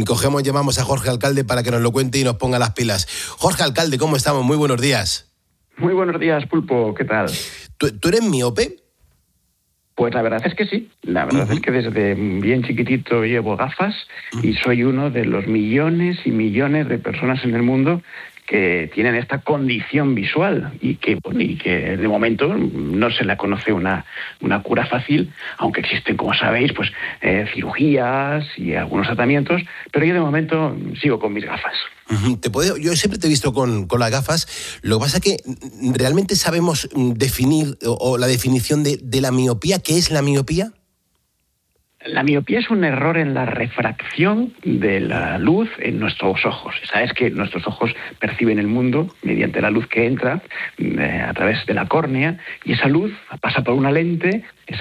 llamamos a Jorge Alcalde para que nos lo cuente y nos ponga las pilas. Jorge Alcalde, ¿cómo estamos? Muy buenos días. Muy buenos días, Pulpo, ¿qué tal? ¿Tú eres miope? Pues la verdad es que sí. La verdad es que desde bien chiquitito llevo gafas y soy uno de los millones y millones de personas en el mundo que tienen esta condición visual y que de momento no se le conoce una cura fácil, aunque existen, como sabéis, pues cirugías y algunos tratamientos, pero yo de momento sigo con mis gafas. Yo siempre te he visto con las gafas. Lo que pasa es que realmente sabemos definir o la definición de la miopía. ¿Qué es la miopía? La miopía es un error en la refracción de la luz en nuestros ojos. Sabes que nuestros ojos perciben el mundo mediante la luz que entra a través de la córnea, y esa luz pasa por una lente, es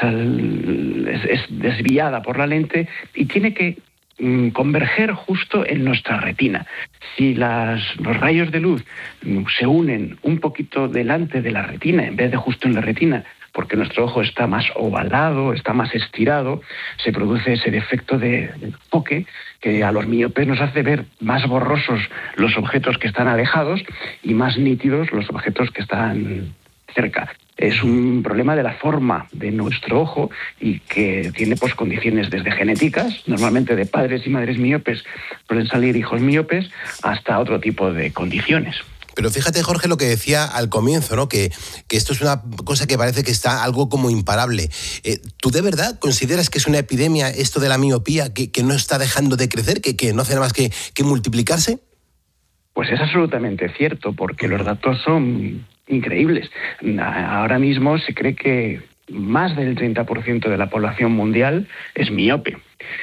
desviada por la lente y tiene que converger justo en nuestra retina. Si los rayos de luz se unen un poquito delante de la retina en vez de justo en la retina, porque nuestro ojo está más ovalado, está más estirado, se produce ese defecto de enfoque que a los miopes nos hace ver más borrosos los objetos que están alejados y más nítidos los objetos que están cerca. Es un problema de la forma de nuestro ojo y que tiene pues condiciones desde genéticas, normalmente de padres y madres miopes pueden salir hijos miopes, hasta otro tipo de condiciones. Pero fíjate, Jorge, lo que decía al comienzo, ¿no? Que esto es una cosa que parece que está algo como imparable. ¿Tú de verdad consideras que es una epidemia esto de la miopía, que no está dejando de crecer, que no hace nada más que multiplicarse? Pues es absolutamente cierto, porque los datos son increíbles. Ahora mismo se cree que más del 30% de la población mundial es miope.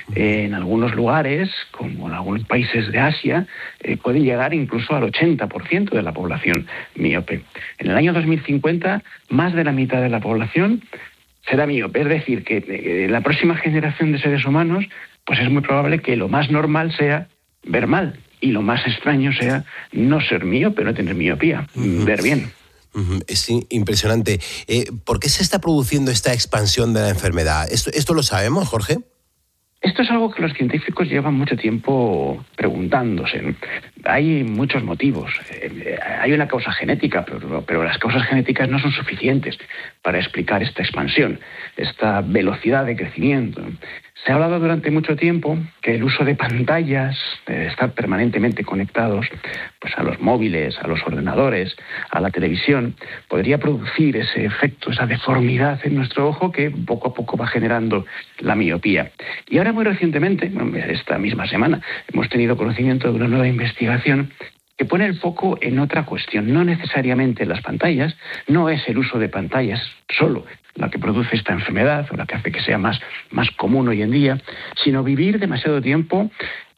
En algunos lugares, como en algunos países de Asia, pueden llegar incluso al 80% de la población miope. En el año 2050, más de la mitad de la población será miope. Es decir, que la próxima generación de seres humanos, pues es muy probable que lo más normal sea ver mal y lo más extraño sea no ser miope, no tener miopía, ver bien. Es impresionante. ¿Por qué se está produciendo esta expansión de la enfermedad? ¿Esto lo sabemos, Jorge? Esto es algo que los científicos llevan mucho tiempo preguntándose. Hay muchos motivos. Hay una causa genética, pero las causas genéticas no son suficientes para explicar esta expansión, esta velocidad de crecimiento. Se ha hablado durante mucho tiempo que el uso de pantallas, de estar permanentemente conectados pues a los móviles, a los ordenadores, a la televisión, podría producir ese efecto, esa deformidad en nuestro ojo que poco a poco va generando la miopía. Y ahora muy recientemente, esta misma semana, hemos tenido conocimiento de una nueva investigación que pone el foco en otra cuestión, no necesariamente las pantallas, no es el uso de pantallas solo la que produce esta enfermedad o la que hace que sea más común hoy en día, sino vivir demasiado tiempo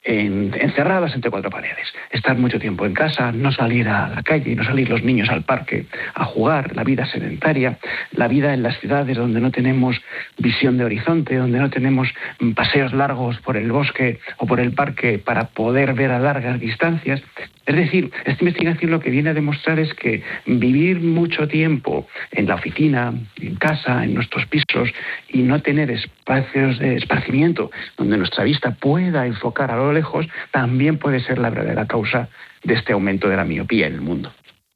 encerradas entre cuatro paredes. Estar mucho tiempo en casa, no salir a la calle, no salir los niños al parque a jugar, la vida sedentaria, la vida en las ciudades donde no tenemos visión de horizonte, donde no tenemos paseos largos por el bosque o por el parque para poder ver a largas distancias. Es decir, esta investigación lo que viene a demostrar es que vivir mucho tiempo en la oficina, en casa, en nuestros pisos y no tener espacios de esparcimiento donde nuestra vista pueda enfocar a lo lejos, también puede ser la verdadera causa de este aumento de la miopía en el mundo.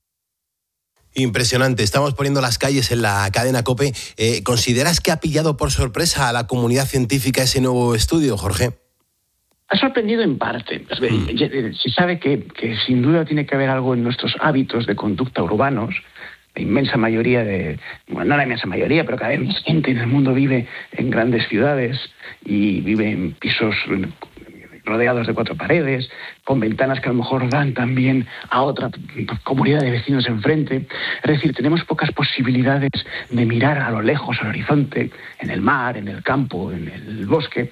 Impresionante. Estamos poniendo las calles en la cadena COPE. ¿Consideras que ha pillado por sorpresa a la comunidad científica ese nuevo estudio, Jorge? Ha sorprendido en parte. Se sabe que sin duda tiene que haber algo en nuestros hábitos de conducta urbanos. La inmensa mayoría no la inmensa mayoría, pero cada vez más gente en el mundo vive en grandes ciudades y vive en pisos rodeados de cuatro paredes, con ventanas que a lo mejor dan también a otra comunidad de vecinos enfrente. Es decir, tenemos pocas posibilidades de mirar a lo lejos, al horizonte, en el mar, en el campo, en el bosque.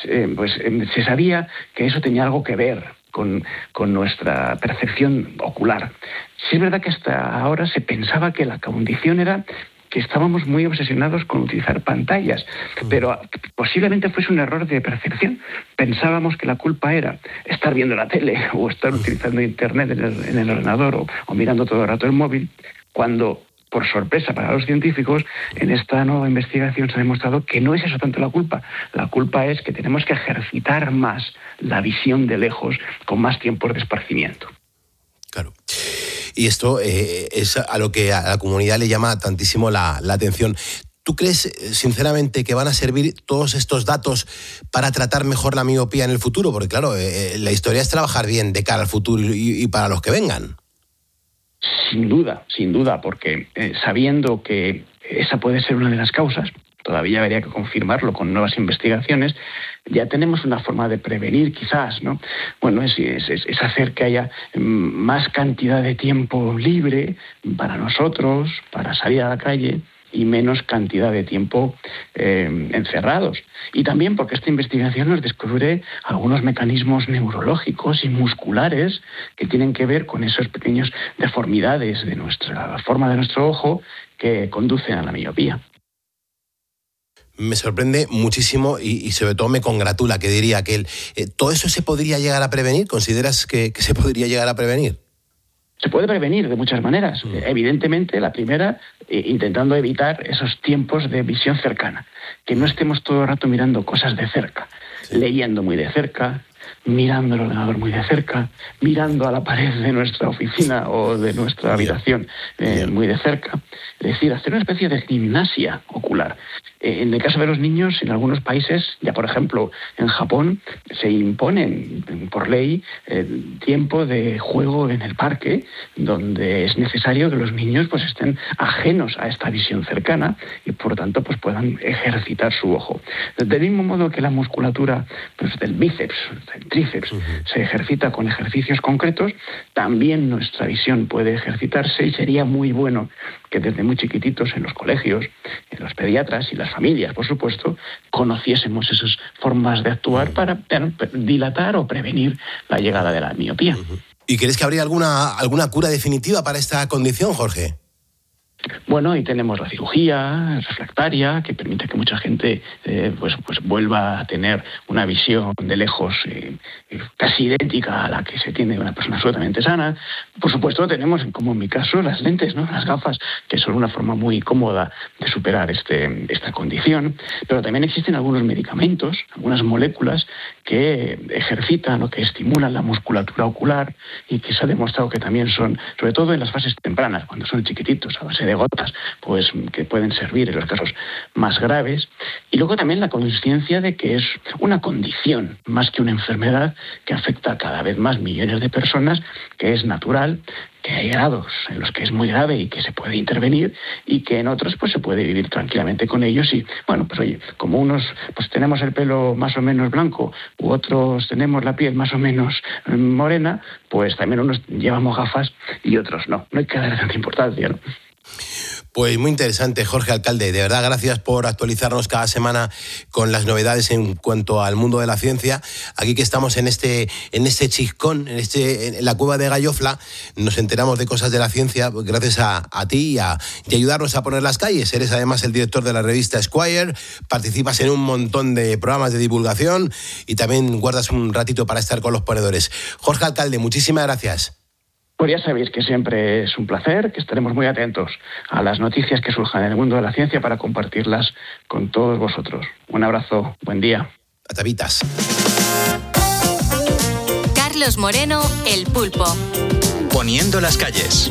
Se sabía que eso tenía algo que ver con nuestra percepción ocular. Sí es verdad que hasta ahora se pensaba que la condición era que estábamos muy obsesionados con utilizar pantallas, pero posiblemente fuese un error de percepción. Pensábamos que la culpa era estar viendo la tele o estar utilizando internet en el ordenador o mirando todo el rato el móvil, cuando, por sorpresa para los científicos, en esta nueva investigación se ha demostrado que no es eso tanto la culpa. La culpa es que tenemos que ejercitar más la visión de lejos con más tiempos de esparcimiento. Claro. Y esto es a lo que a la comunidad le llama tantísimo la atención. ¿Tú crees, sinceramente, que van a servir todos estos datos para tratar mejor la miopía en el futuro? Porque, claro, la historia es trabajar bien de cara al futuro y para los que vengan. Sin duda, porque sabiendo que esa puede ser una de las causas, todavía habría que confirmarlo con nuevas investigaciones, ya tenemos una forma de prevenir quizás, ¿no? Bueno, es hacer que haya más cantidad de tiempo libre para nosotros, para salir a la calle, y menos cantidad de tiempo encerrados. Y también porque esta investigación nos descubre algunos mecanismos neurológicos y musculares que tienen que ver con esas pequeñas deformidades de la forma de nuestro ojo que conducen a la miopía. Me sorprende muchísimo y sobre todo me congratula, que diría que ¿todo eso se podría llegar a prevenir? ¿Consideras que se podría llegar a prevenir? Se puede prevenir de muchas maneras. Evidentemente, la primera, intentando evitar esos tiempos de visión cercana. Que no estemos todo el rato mirando cosas de cerca, leyendo muy de cerca, mirando el ordenador muy de cerca, mirando a la pared de nuestra oficina o de nuestra habitación muy de cerca. Es decir, hacer una especie de gimnasia ocular. En el caso de los niños, en algunos países, ya por ejemplo en Japón, se imponen por ley tiempo de juego en el parque, donde es necesario que los niños pues estén ajenos a esta visión cercana y por tanto pues puedan ejercitar su ojo. Del mismo modo que la musculatura pues, del bíceps, del tríceps, se ejercita con ejercicios concretos, también nuestra visión puede ejercitarse y sería muy bueno que desde muy chiquititos en los colegios, en los pediatras y las familias, por supuesto, conociésemos esas formas de actuar para dilatar o prevenir la llegada de la miopía. ¿Y crees que habría alguna cura definitiva para esta condición, Jorge? Bueno, y tenemos la cirugía refractaria, que permite que mucha gente pues vuelva a tener una visión de lejos casi idéntica a la que se tiene de una persona absolutamente sana. Por supuesto, tenemos, como en mi caso, las lentes, ¿no? Las gafas, que son una forma muy cómoda de superar esta condición. Pero también existen algunos medicamentos, algunas moléculas que ejercitan o que estimulan la musculatura ocular y que se ha demostrado que también son, sobre todo en las fases tempranas, cuando son chiquititos, a base de gotas, pues que pueden servir en los casos más graves. Y luego también la conciencia de que es una condición más que una enfermedad que afecta a cada vez más millones de personas, que es natural, que hay grados en los que es muy grave y que se puede intervenir y que en otros pues se puede vivir tranquilamente con ellos. Y bueno, pues oye, como unos pues tenemos el pelo más o menos blanco u otros tenemos la piel más o menos morena, pues también unos llevamos gafas y otros no. No hay que darle tanta importancia, ¿no? Pues muy interesante, Jorge Alcalde. De verdad, gracias por actualizarnos cada semana con las novedades en cuanto al mundo de la ciencia. Aquí que estamos en este chiscón, en la cueva de Gallofla, nos enteramos de cosas de la ciencia gracias a ti y ayudarnos a poner las calles. Eres además el director de la revista Esquire, participas en un montón de programas de divulgación y también guardas un ratito para estar con los ponedores. Jorge Alcalde, muchísimas gracias. Pues ya sabéis que siempre es un placer, que estaremos muy atentos a las noticias que surjan en el mundo de la ciencia para compartirlas con todos vosotros. Un abrazo, buen día. Atavitas. Carlos Moreno, El Pulpo. Poniendo las calles.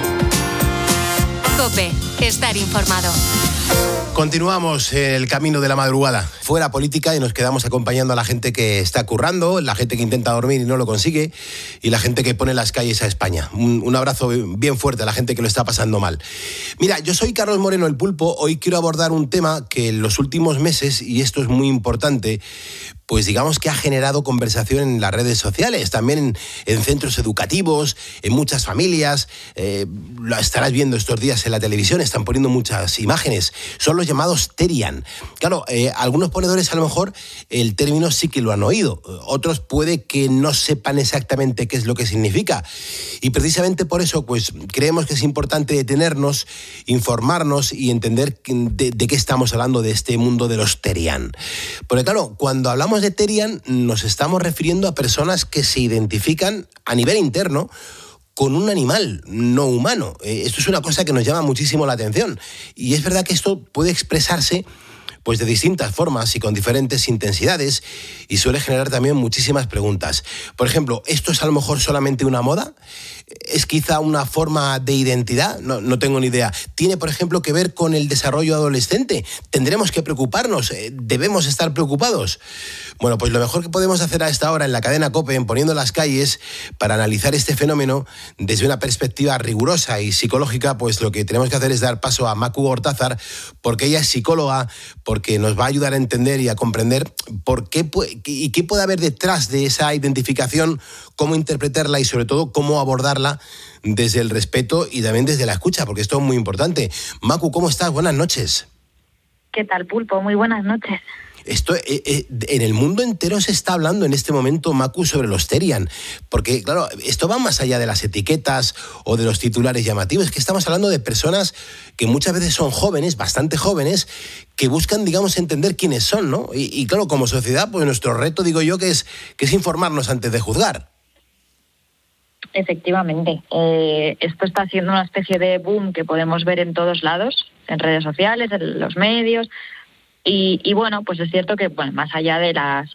COPE, estar informado. Continuamos el camino de la madrugada. Fuera política y nos quedamos acompañando a la gente que está currando, la gente que intenta dormir y no lo consigue y la gente que pone las calles a España. Un abrazo bien fuerte a la gente que lo está pasando mal. Mira, yo soy Carlos Moreno, El Pulpo. Hoy quiero abordar un tema que en los últimos meses, y esto es muy importante, pues digamos que ha generado conversación en las redes sociales, también en centros educativos, en muchas familias. Lo estarás viendo estos días en la televisión, están poniendo muchas imágenes. Son los llamados Terian. Claro, algunos ponedores a lo mejor el término sí que lo han oído, otros puede que no sepan exactamente qué es lo que significa. Y precisamente por eso pues creemos que es importante detenernos, informarnos y entender de qué estamos hablando de este mundo de los Terian. Porque claro, cuando hablamos de Terian nos estamos refiriendo a personas que se identifican a nivel interno con un animal no humano. Esto es una cosa que nos llama muchísimo la atención. Y es verdad que esto puede expresarse pues de distintas formas y con diferentes intensidades, y suele generar también muchísimas preguntas. Por ejemplo, ¿esto es a lo mejor solamente una moda? ¿Es quizá una forma de identidad? No tengo ni idea. ¿Tiene, por ejemplo, que ver con el desarrollo adolescente? ¿Tendremos que preocuparnos? ¿Debemos estar preocupados? Bueno, pues lo mejor que podemos hacer a esta hora en la cadena COPE, en Poniendo las Calles, para analizar este fenómeno desde una perspectiva rigurosa y psicológica, pues lo que tenemos que hacer es dar paso a Macu Gortázar, porque ella es psicóloga, porque nos va a ayudar a entender y a comprender por qué y qué puede haber detrás de esa identificación, cómo interpretarla y sobre todo cómo abordarla desde el respeto y también desde la escucha, porque esto es muy importante. Macu, ¿cómo estás? Buenas noches. ¿Qué tal, Pulpo? Muy buenas noches. Esto en el mundo entero se está hablando en este momento, Macu, sobre los Therian, porque claro, esto va más allá de las etiquetas o de los titulares llamativos, es que estamos hablando de personas que muchas veces son jóvenes, bastante jóvenes, que buscan, digamos, entender quiénes son, ¿no? Y claro, como sociedad, pues nuestro reto, digo yo, que es informarnos antes de juzgar. Efectivamente. Esto está siendo una especie de boom que podemos ver en todos lados, en redes sociales, en los medios. Y bueno, pues es cierto que bueno, más allá de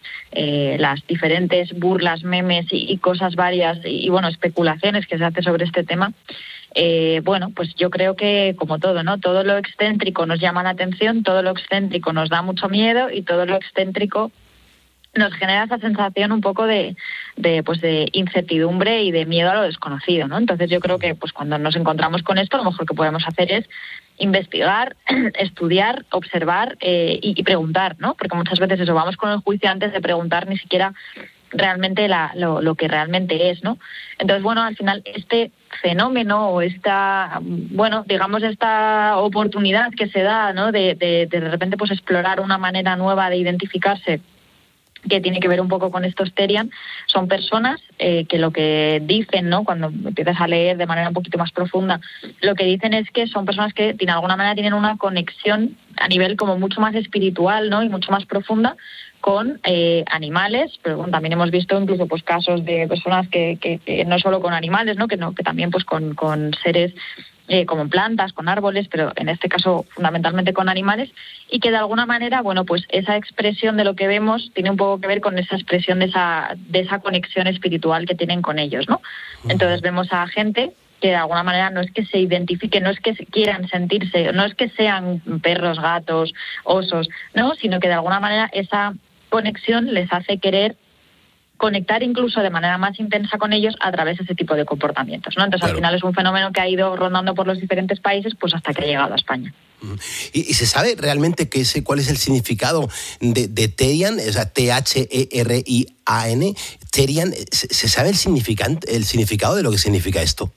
las diferentes burlas, memes y cosas varias y bueno, especulaciones que se hace sobre este tema, bueno, pues yo creo que como todo, ¿no? Todo lo excéntrico nos llama la atención, todo lo excéntrico nos da mucho miedo y todo lo excéntrico nos genera esa sensación un poco de incertidumbre y de miedo a lo desconocido, ¿no? Entonces yo creo que pues cuando nos encontramos con esto, lo mejor que podemos hacer es investigar, estudiar, observar y preguntar, ¿no? Porque muchas veces eso, vamos con el juicio antes de preguntar ni siquiera realmente lo que realmente es, ¿no? Entonces, bueno, al final este fenómeno o esta, bueno, digamos esta oportunidad que se da, ¿no? De repente pues explorar una manera nueva de identificarse que tiene que ver un poco con estos Therian, son personas que lo que dicen, ¿no? Cuando empiezas a leer de manera un poquito más profunda, lo que dicen es que son personas que de alguna manera tienen una conexión a nivel como mucho más espiritual, ¿no? Y mucho más profunda con animales, pero bueno, también hemos visto incluso pues casos de personas que no solo con animales, ¿no? Que también pues con seres como plantas, con árboles, pero en este caso fundamentalmente con animales, y que de alguna manera, bueno, pues esa expresión de lo que vemos tiene un poco que ver con esa expresión de esa conexión espiritual que tienen con ellos, ¿no? Entonces vemos a gente que de alguna manera no es que se identifiquen, no es que quieran sentirse, no es que sean perros, gatos, osos, no, sino que de alguna manera esa conexión les hace querer conectar incluso de manera más intensa con ellos a través de ese tipo de comportamientos, ¿no? Entonces, claro, al final es un fenómeno que ha ido rondando por los diferentes países pues hasta que ha llegado a España. ¿Y se sabe realmente cuál es el significado de Therian? O sea, T-H-E-R-I-A-N, Therian, ¿se sabe el significado de lo que significa esto?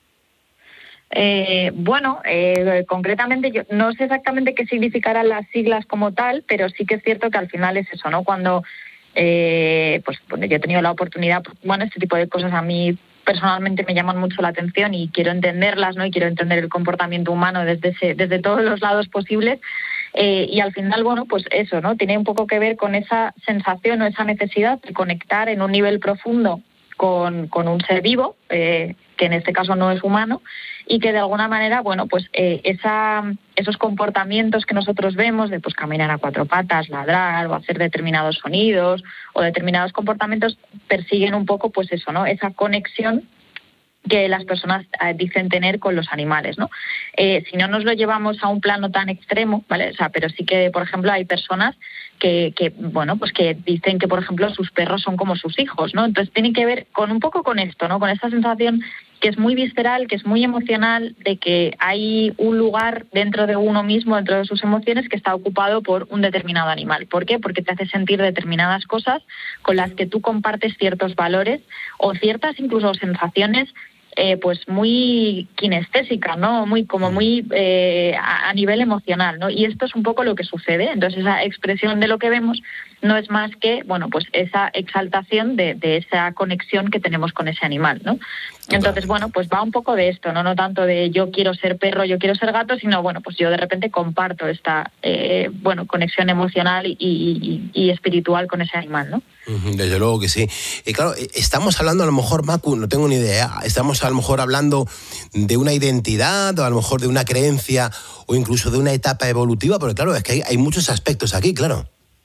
Concretamente yo no sé exactamente qué significarán las siglas como tal, pero sí que es cierto que al final es eso, ¿no? Cuando pues bueno, yo he tenido la oportunidad, bueno, este tipo de cosas a mí personalmente me llaman mucho la atención y quiero entenderlas, ¿no? Y quiero entender el comportamiento humano desde todos los lados posibles. Y al final, bueno, pues eso, ¿no? Tiene un poco que ver con esa sensación o esa necesidad de conectar en un nivel profundo con un ser vivo, que en este caso no es humano, y que de alguna manera, bueno, pues esos comportamientos que nosotros vemos de pues caminar a cuatro patas, ladrar o hacer determinados sonidos o determinados comportamientos persiguen un poco pues eso, ¿no? Esa conexión que las personas dicen tener con los animales, ¿no? Si no nos lo llevamos a un plano tan extremo, ¿vale? O sea, pero sí que, por ejemplo, hay personas que bueno, pues que dicen que, por ejemplo, sus perros son como sus hijos, ¿no? Entonces tiene que ver con un poco con esto, ¿no? Con esta sensación que es muy visceral, que es muy emocional, de que hay un lugar dentro de uno mismo, dentro de sus emociones, que está ocupado por un determinado animal. ¿Por qué? Porque te hace sentir determinadas cosas con las que tú compartes ciertos valores o ciertas incluso sensaciones pues muy kinestésicas, ¿no? Muy a nivel emocional, ¿no? Y esto es un poco lo que sucede. Entonces esa expresión de lo que vemos no es más que, bueno, pues esa exaltación de esa conexión que tenemos con ese animal, ¿no? Entonces, bueno, pues va un poco de esto, ¿no? No tanto de yo quiero ser perro, yo quiero ser gato, sino, bueno, pues yo de repente comparto esta, conexión emocional y espiritual con ese animal, ¿no? Desde luego que sí. Y claro, estamos hablando a lo mejor, Macu, no tengo ni idea, estamos a lo mejor hablando de una identidad o a lo mejor de una creencia o incluso de una etapa evolutiva, porque claro, es que hay muchos aspectos aquí, claro.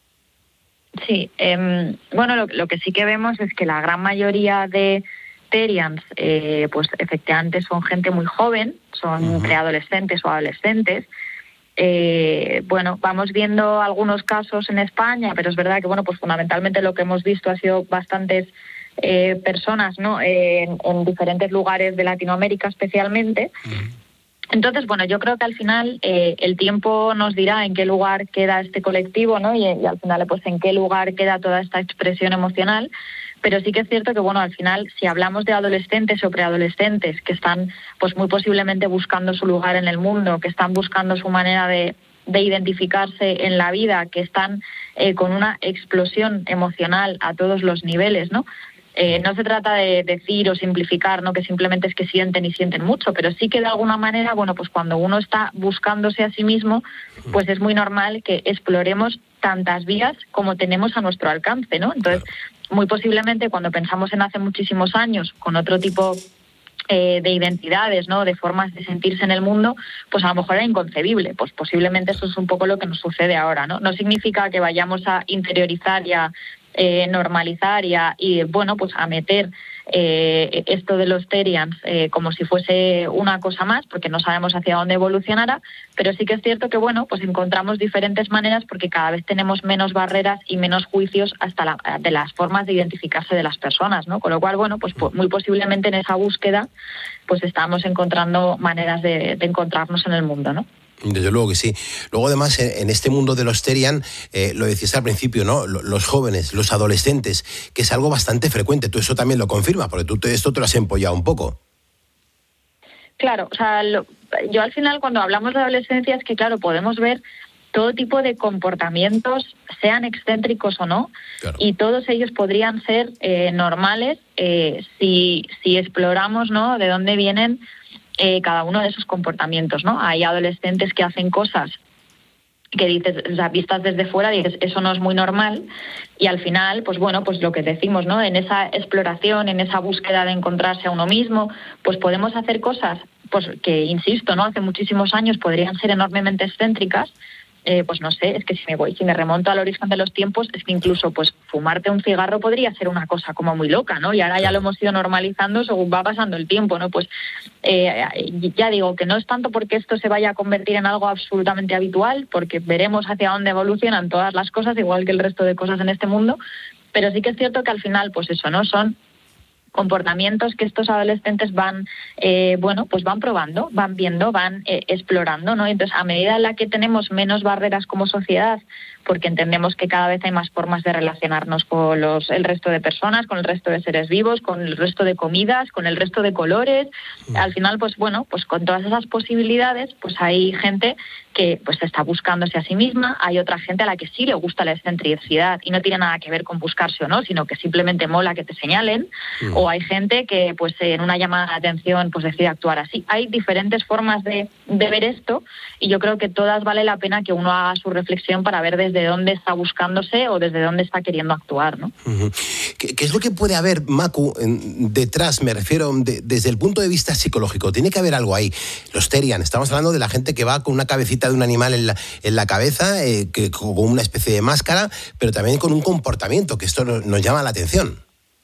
Sí, bueno, lo que sí que vemos es que la gran mayoría de Therians, pues efectivamente son gente muy joven, son preadolescentes o adolescentes. Bueno, vamos viendo algunos casos en España, pero es verdad que, bueno, pues fundamentalmente lo que hemos visto ha sido bastantes personas, ¿no? En diferentes lugares de Latinoamérica especialmente. Entonces, bueno, yo creo que al final el tiempo nos dirá en qué lugar queda este colectivo, ¿no? Y al final, pues en qué lugar queda toda esta expresión emocional. Pero sí que es cierto que, bueno, al final, si hablamos de adolescentes o preadolescentes que están, pues muy posiblemente buscando su lugar en el mundo, que están buscando su manera de identificarse en la vida, que están con una explosión emocional a todos los niveles, ¿no? No se trata de decir o simplificar, ¿no?, que simplemente es que sienten y sienten mucho, pero sí que de alguna manera, bueno, pues cuando uno está buscándose a sí mismo, pues es muy normal que exploremos tantas vías como tenemos a nuestro alcance, ¿no? Entonces, muy posiblemente cuando pensamos en hace muchísimos años con otro tipo de identidades, ¿no?, de formas de sentirse en el mundo, pues a lo mejor era inconcebible. Pues posiblemente eso es un poco lo que nos sucede ahora, ¿no? No significa que vayamos a interiorizar y a normalizar y bueno, pues a meter esto de los Therians como si fuese una cosa más, porque no sabemos hacia dónde evolucionará, pero sí que es cierto que, bueno, pues encontramos diferentes maneras porque cada vez tenemos menos barreras y menos juicios hasta de las formas de identificarse de las personas, ¿no? Con lo cual, bueno, pues muy posiblemente en esa búsqueda pues estamos encontrando maneras de encontrarnos en el mundo, ¿no? Desde luego que sí. Luego, además, en este mundo de los Therian, lo decías al principio, ¿no? Los jóvenes, los adolescentes, que es algo bastante frecuente. Tú eso también lo confirmas, porque tú esto te lo has empollado un poco. Claro, o sea, yo al final cuando hablamos de adolescencia es que, claro, podemos ver todo tipo de comportamientos, sean excéntricos o no, claro, y todos ellos podrían ser normales si exploramos, ¿no?, de dónde vienen cada uno de esos comportamientos, ¿no? Hay adolescentes que hacen cosas que dices, o sea, vistas desde fuera, dices, eso no es muy normal, y al final, pues bueno, pues lo que decimos, ¿no? En esa exploración, en esa búsqueda de encontrarse a uno mismo, pues podemos hacer cosas, pues que, insisto, ¿no?, hace muchísimos años podrían ser enormemente excéntricas. Pues no sé, es que si me remonto al origen de los tiempos, es que incluso pues fumarte un cigarro podría ser una cosa como muy loca, ¿no? Y ahora ya lo hemos ido normalizando según va pasando el tiempo, ¿no? Pues ya digo que no es tanto porque esto se vaya a convertir en algo absolutamente habitual, porque veremos hacia dónde evolucionan todas las cosas, igual que el resto de cosas en este mundo, pero sí que es cierto que al final, pues eso, ¿no? Son comportamientos que estos adolescentes van, bueno, pues van probando, van viendo, van explorando, ¿no? Entonces, a medida en la que tenemos menos barreras como sociedad, porque entendemos que cada vez hay más formas de relacionarnos con el resto de personas, con el resto de seres vivos, con el resto de comidas, con el resto de colores. Al final, pues bueno, pues con todas esas posibilidades, pues hay gente que pues está buscándose a sí misma, hay otra gente a la que sí le gusta la excentricidad y no tiene nada que ver con buscarse o no, sino que simplemente mola que te señalen, o hay gente que pues en una llamada de atención pues decide actuar así. Hay diferentes formas de ver esto y yo creo que todas vale la pena que uno haga su reflexión para ver desde dónde está buscándose o desde dónde está queriendo actuar, ¿no? ¿Qué es lo que puede haber, Macu, detrás? Me refiero desde el punto de vista psicológico. Tiene que haber algo ahí. Los Therian, estamos hablando de la gente que va con una cabecita de un animal en la cabeza, que con una especie de máscara, pero también con un comportamiento, que esto nos llama la atención.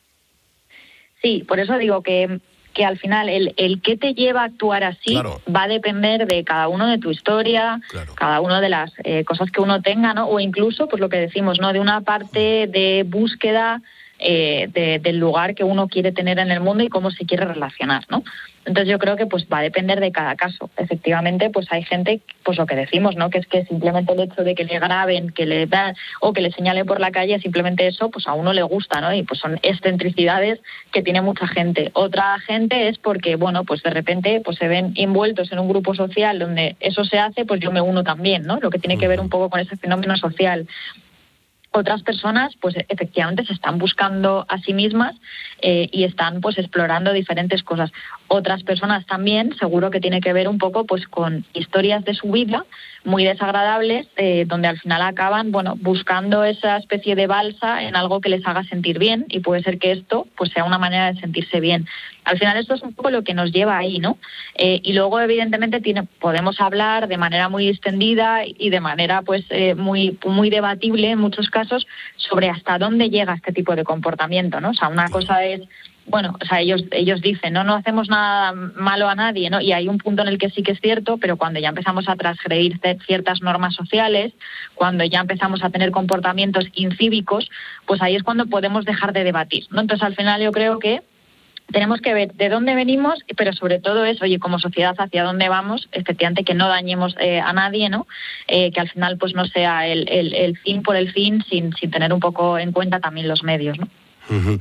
Sí, por eso digo que al final el qué te lleva a actuar así, claro, va a depender de cada uno de tu historia, claro, cada uno de las cosas que uno tenga, ¿no? O incluso, pues lo que decimos, ¿no?, de una parte de búsqueda del lugar que uno quiere tener en el mundo y cómo se quiere relacionar, ¿no? Entonces yo creo que pues va a depender de cada caso. Efectivamente, pues hay gente, pues lo que decimos, ¿no?, que es que simplemente el hecho de que le graben, que le dan o que le señalen por la calle, simplemente eso, pues a uno le gusta, ¿no? Y pues son excentricidades que tiene mucha gente. Otra gente es porque, bueno, pues de repente pues se ven envueltos en un grupo social donde eso se hace, pues yo me uno también, ¿no? Lo que tiene que ver un poco con ese fenómeno social. Otras personas, pues efectivamente se están buscando a sí mismas y están pues explorando diferentes cosas. otras personas también, seguro que tiene que ver un poco pues con historias de su vida muy desagradables, donde al final acaban, bueno, buscando esa especie de balsa en algo que les haga sentir bien, y puede ser que esto pues sea una manera de sentirse bien. Al final esto es un poco lo que nos lleva ahí, ¿no? Y luego, evidentemente, podemos hablar de manera muy extendida y de manera pues muy debatible en muchos casos sobre hasta dónde llega este tipo de comportamiento, ¿no? O sea, una cosa es, bueno, o sea, ellos dicen, no hacemos nada malo a nadie, ¿no? Y hay un punto en el que sí que es cierto, pero cuando ya empezamos a transgredir ciertas normas sociales, cuando ya empezamos a tener comportamientos incívicos, pues ahí es cuando podemos dejar de debatir, ¿no? Entonces, al final yo creo que tenemos que ver de dónde venimos, pero sobre todo es, oye, como sociedad, hacia dónde vamos, efectivamente, que no dañemos a nadie, ¿no? Que al final pues no sea el fin por el fin, sin tener un poco en cuenta también los medios, ¿no? Uh-huh.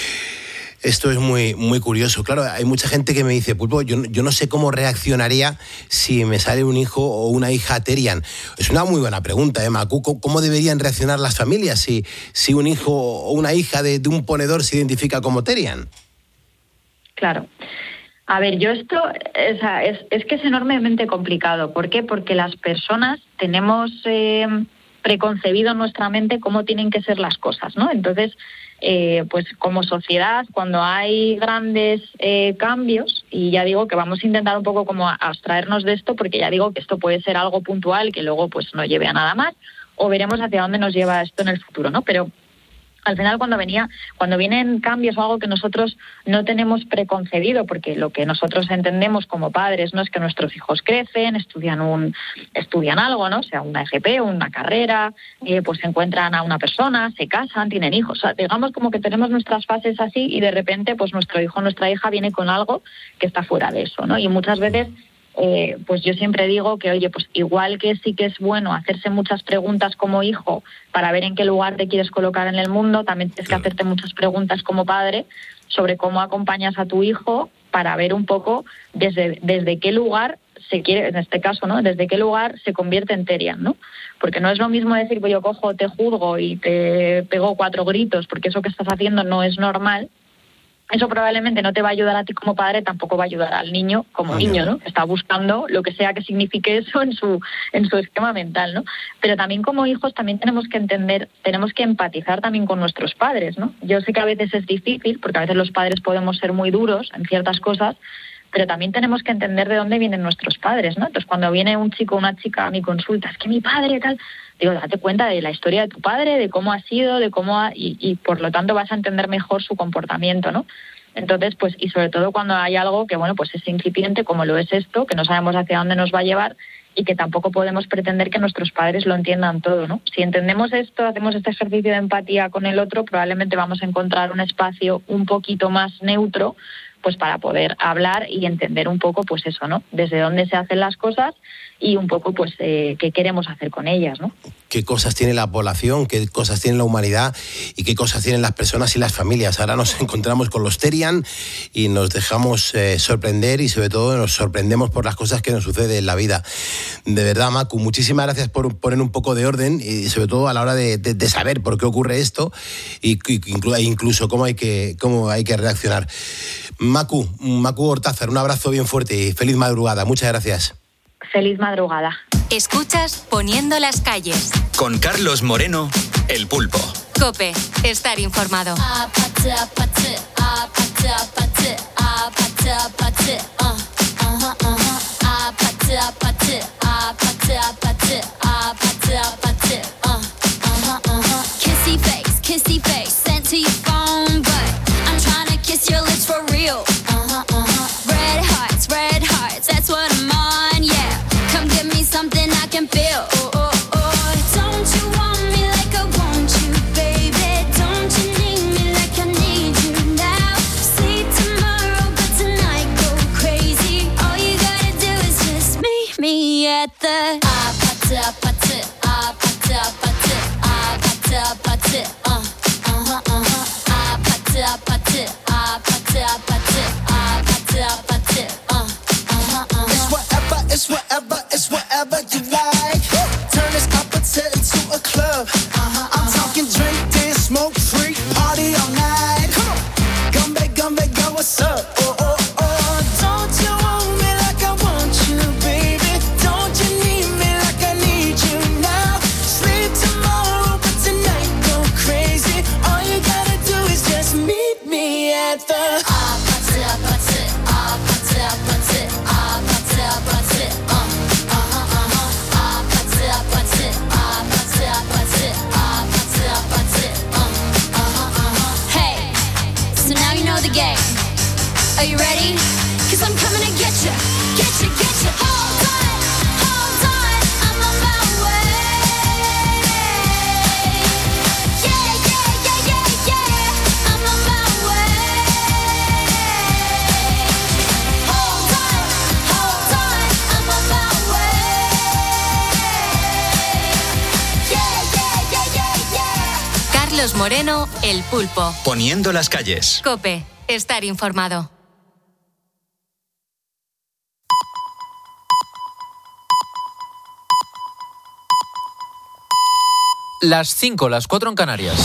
Esto es muy, muy curioso. Claro, hay mucha gente que me dice, Pulpo, yo no sé cómo reaccionaría si me sale un hijo o una hija Terian. Es una muy buena pregunta, Macu. ¿Cómo deberían reaccionar las familias si un hijo o una hija de un ponedor se identifica como Terian? Claro. A ver, yo esto es que es enormemente complicado. ¿Por qué? Porque las personas tenemos preconcebido en nuestra mente cómo tienen que ser las cosas, ¿no? Entonces, pues como sociedad, cuando hay grandes cambios, y ya digo que vamos a intentar un poco como abstraernos de esto, porque ya digo que esto puede ser algo puntual que luego pues no lleve a nada más, o veremos hacia dónde nos lleva esto en el futuro, ¿no? Pero al final cuando vienen cambios o algo que nosotros no tenemos preconcebido, porque lo que nosotros entendemos como padres no es que nuestros hijos crecen, estudian algo, ¿no? O sea, una FP, una carrera, pues se encuentran a una persona, se casan, tienen hijos. O sea, digamos como que tenemos nuestras fases así y de repente pues nuestro hijo o nuestra hija viene con algo que está fuera de eso, ¿no? Y muchas veces pues yo siempre digo que, oye, pues igual que sí que es bueno hacerse muchas preguntas como hijo para ver en qué lugar te quieres colocar en el mundo, también tienes que hacerte muchas preguntas como padre sobre cómo acompañas a tu hijo para ver un poco desde qué lugar se quiere, en este caso, ¿no? Desde qué lugar se convierte en Terian, ¿no? Porque no es lo mismo decir, pues yo cojo, te juzgo y te pego 4 gritos porque eso que estás haciendo no es normal. Eso probablemente no te va a ayudar a ti como padre, tampoco va a ayudar al niño como niño, ¿no? Está buscando lo que sea que signifique eso en su esquema mental, ¿no? Pero también como hijos también tenemos que entender, tenemos que empatizar también con nuestros padres, ¿no? Yo sé que a veces es difícil, porque a veces los padres podemos ser muy duros en ciertas cosas, pero también tenemos que entender de dónde vienen nuestros padres, ¿no? Entonces, cuando viene un chico o una chica a mi consulta, es que mi padre tal, digo, date cuenta de la historia de tu padre, de cómo ha sido, de cómo y por lo tanto vas a entender mejor su comportamiento, ¿no? Entonces, pues, y sobre todo cuando hay algo que, bueno, pues es incipiente, como lo es esto, que no sabemos hacia dónde nos va a llevar y que tampoco podemos pretender que nuestros padres lo entiendan todo, ¿no? Si entendemos esto, hacemos este ejercicio de empatía con el otro, probablemente vamos a encontrar un espacio un poquito más neutro, pues para poder hablar y entender un poco, pues eso, ¿no? Desde dónde se hacen las cosas y un poco, pues, qué queremos hacer con ellas, ¿no? Qué cosas tiene la población, qué cosas tiene la humanidad y qué cosas tienen las personas y las familias. Ahora nos encontramos con los Terian y nos dejamos sorprender y sobre todo nos sorprendemos por las cosas que nos suceden en la vida. De verdad, Macu, muchísimas gracias por poner un poco de orden y sobre todo a la hora de saber por qué ocurre esto y incluso cómo hay que reaccionar. Macu Hortázar, un abrazo bien fuerte y feliz madrugada. Muchas gracias. Feliz madrugada. Escuchas Poniendo las calles. Con Carlos Moreno, El Pulpo. COPE, estar informado. Kissy face, sent to your phone, but I'm trying to kiss your lips for real. Red hearts, that's what I'm on, yeah. Come give me something I can feel. Don't you want me like I want you, baby? Don't you need me like I need you now? See tomorrow, but tonight go crazy. All you gotta do is just meet me at the Are you ready? 'Cause I'm coming to get you, get you, get you. Hold on, I'm on my way. Yeah, yeah, yeah, yeah, yeah, I'm on my way. Hold on, I'm on my way. Yeah, yeah, yeah, yeah, yeah. Carlos Moreno, El Pulpo. Poniendo las calles. COPE. Estar informado. Las 5, las 4 en Canarias.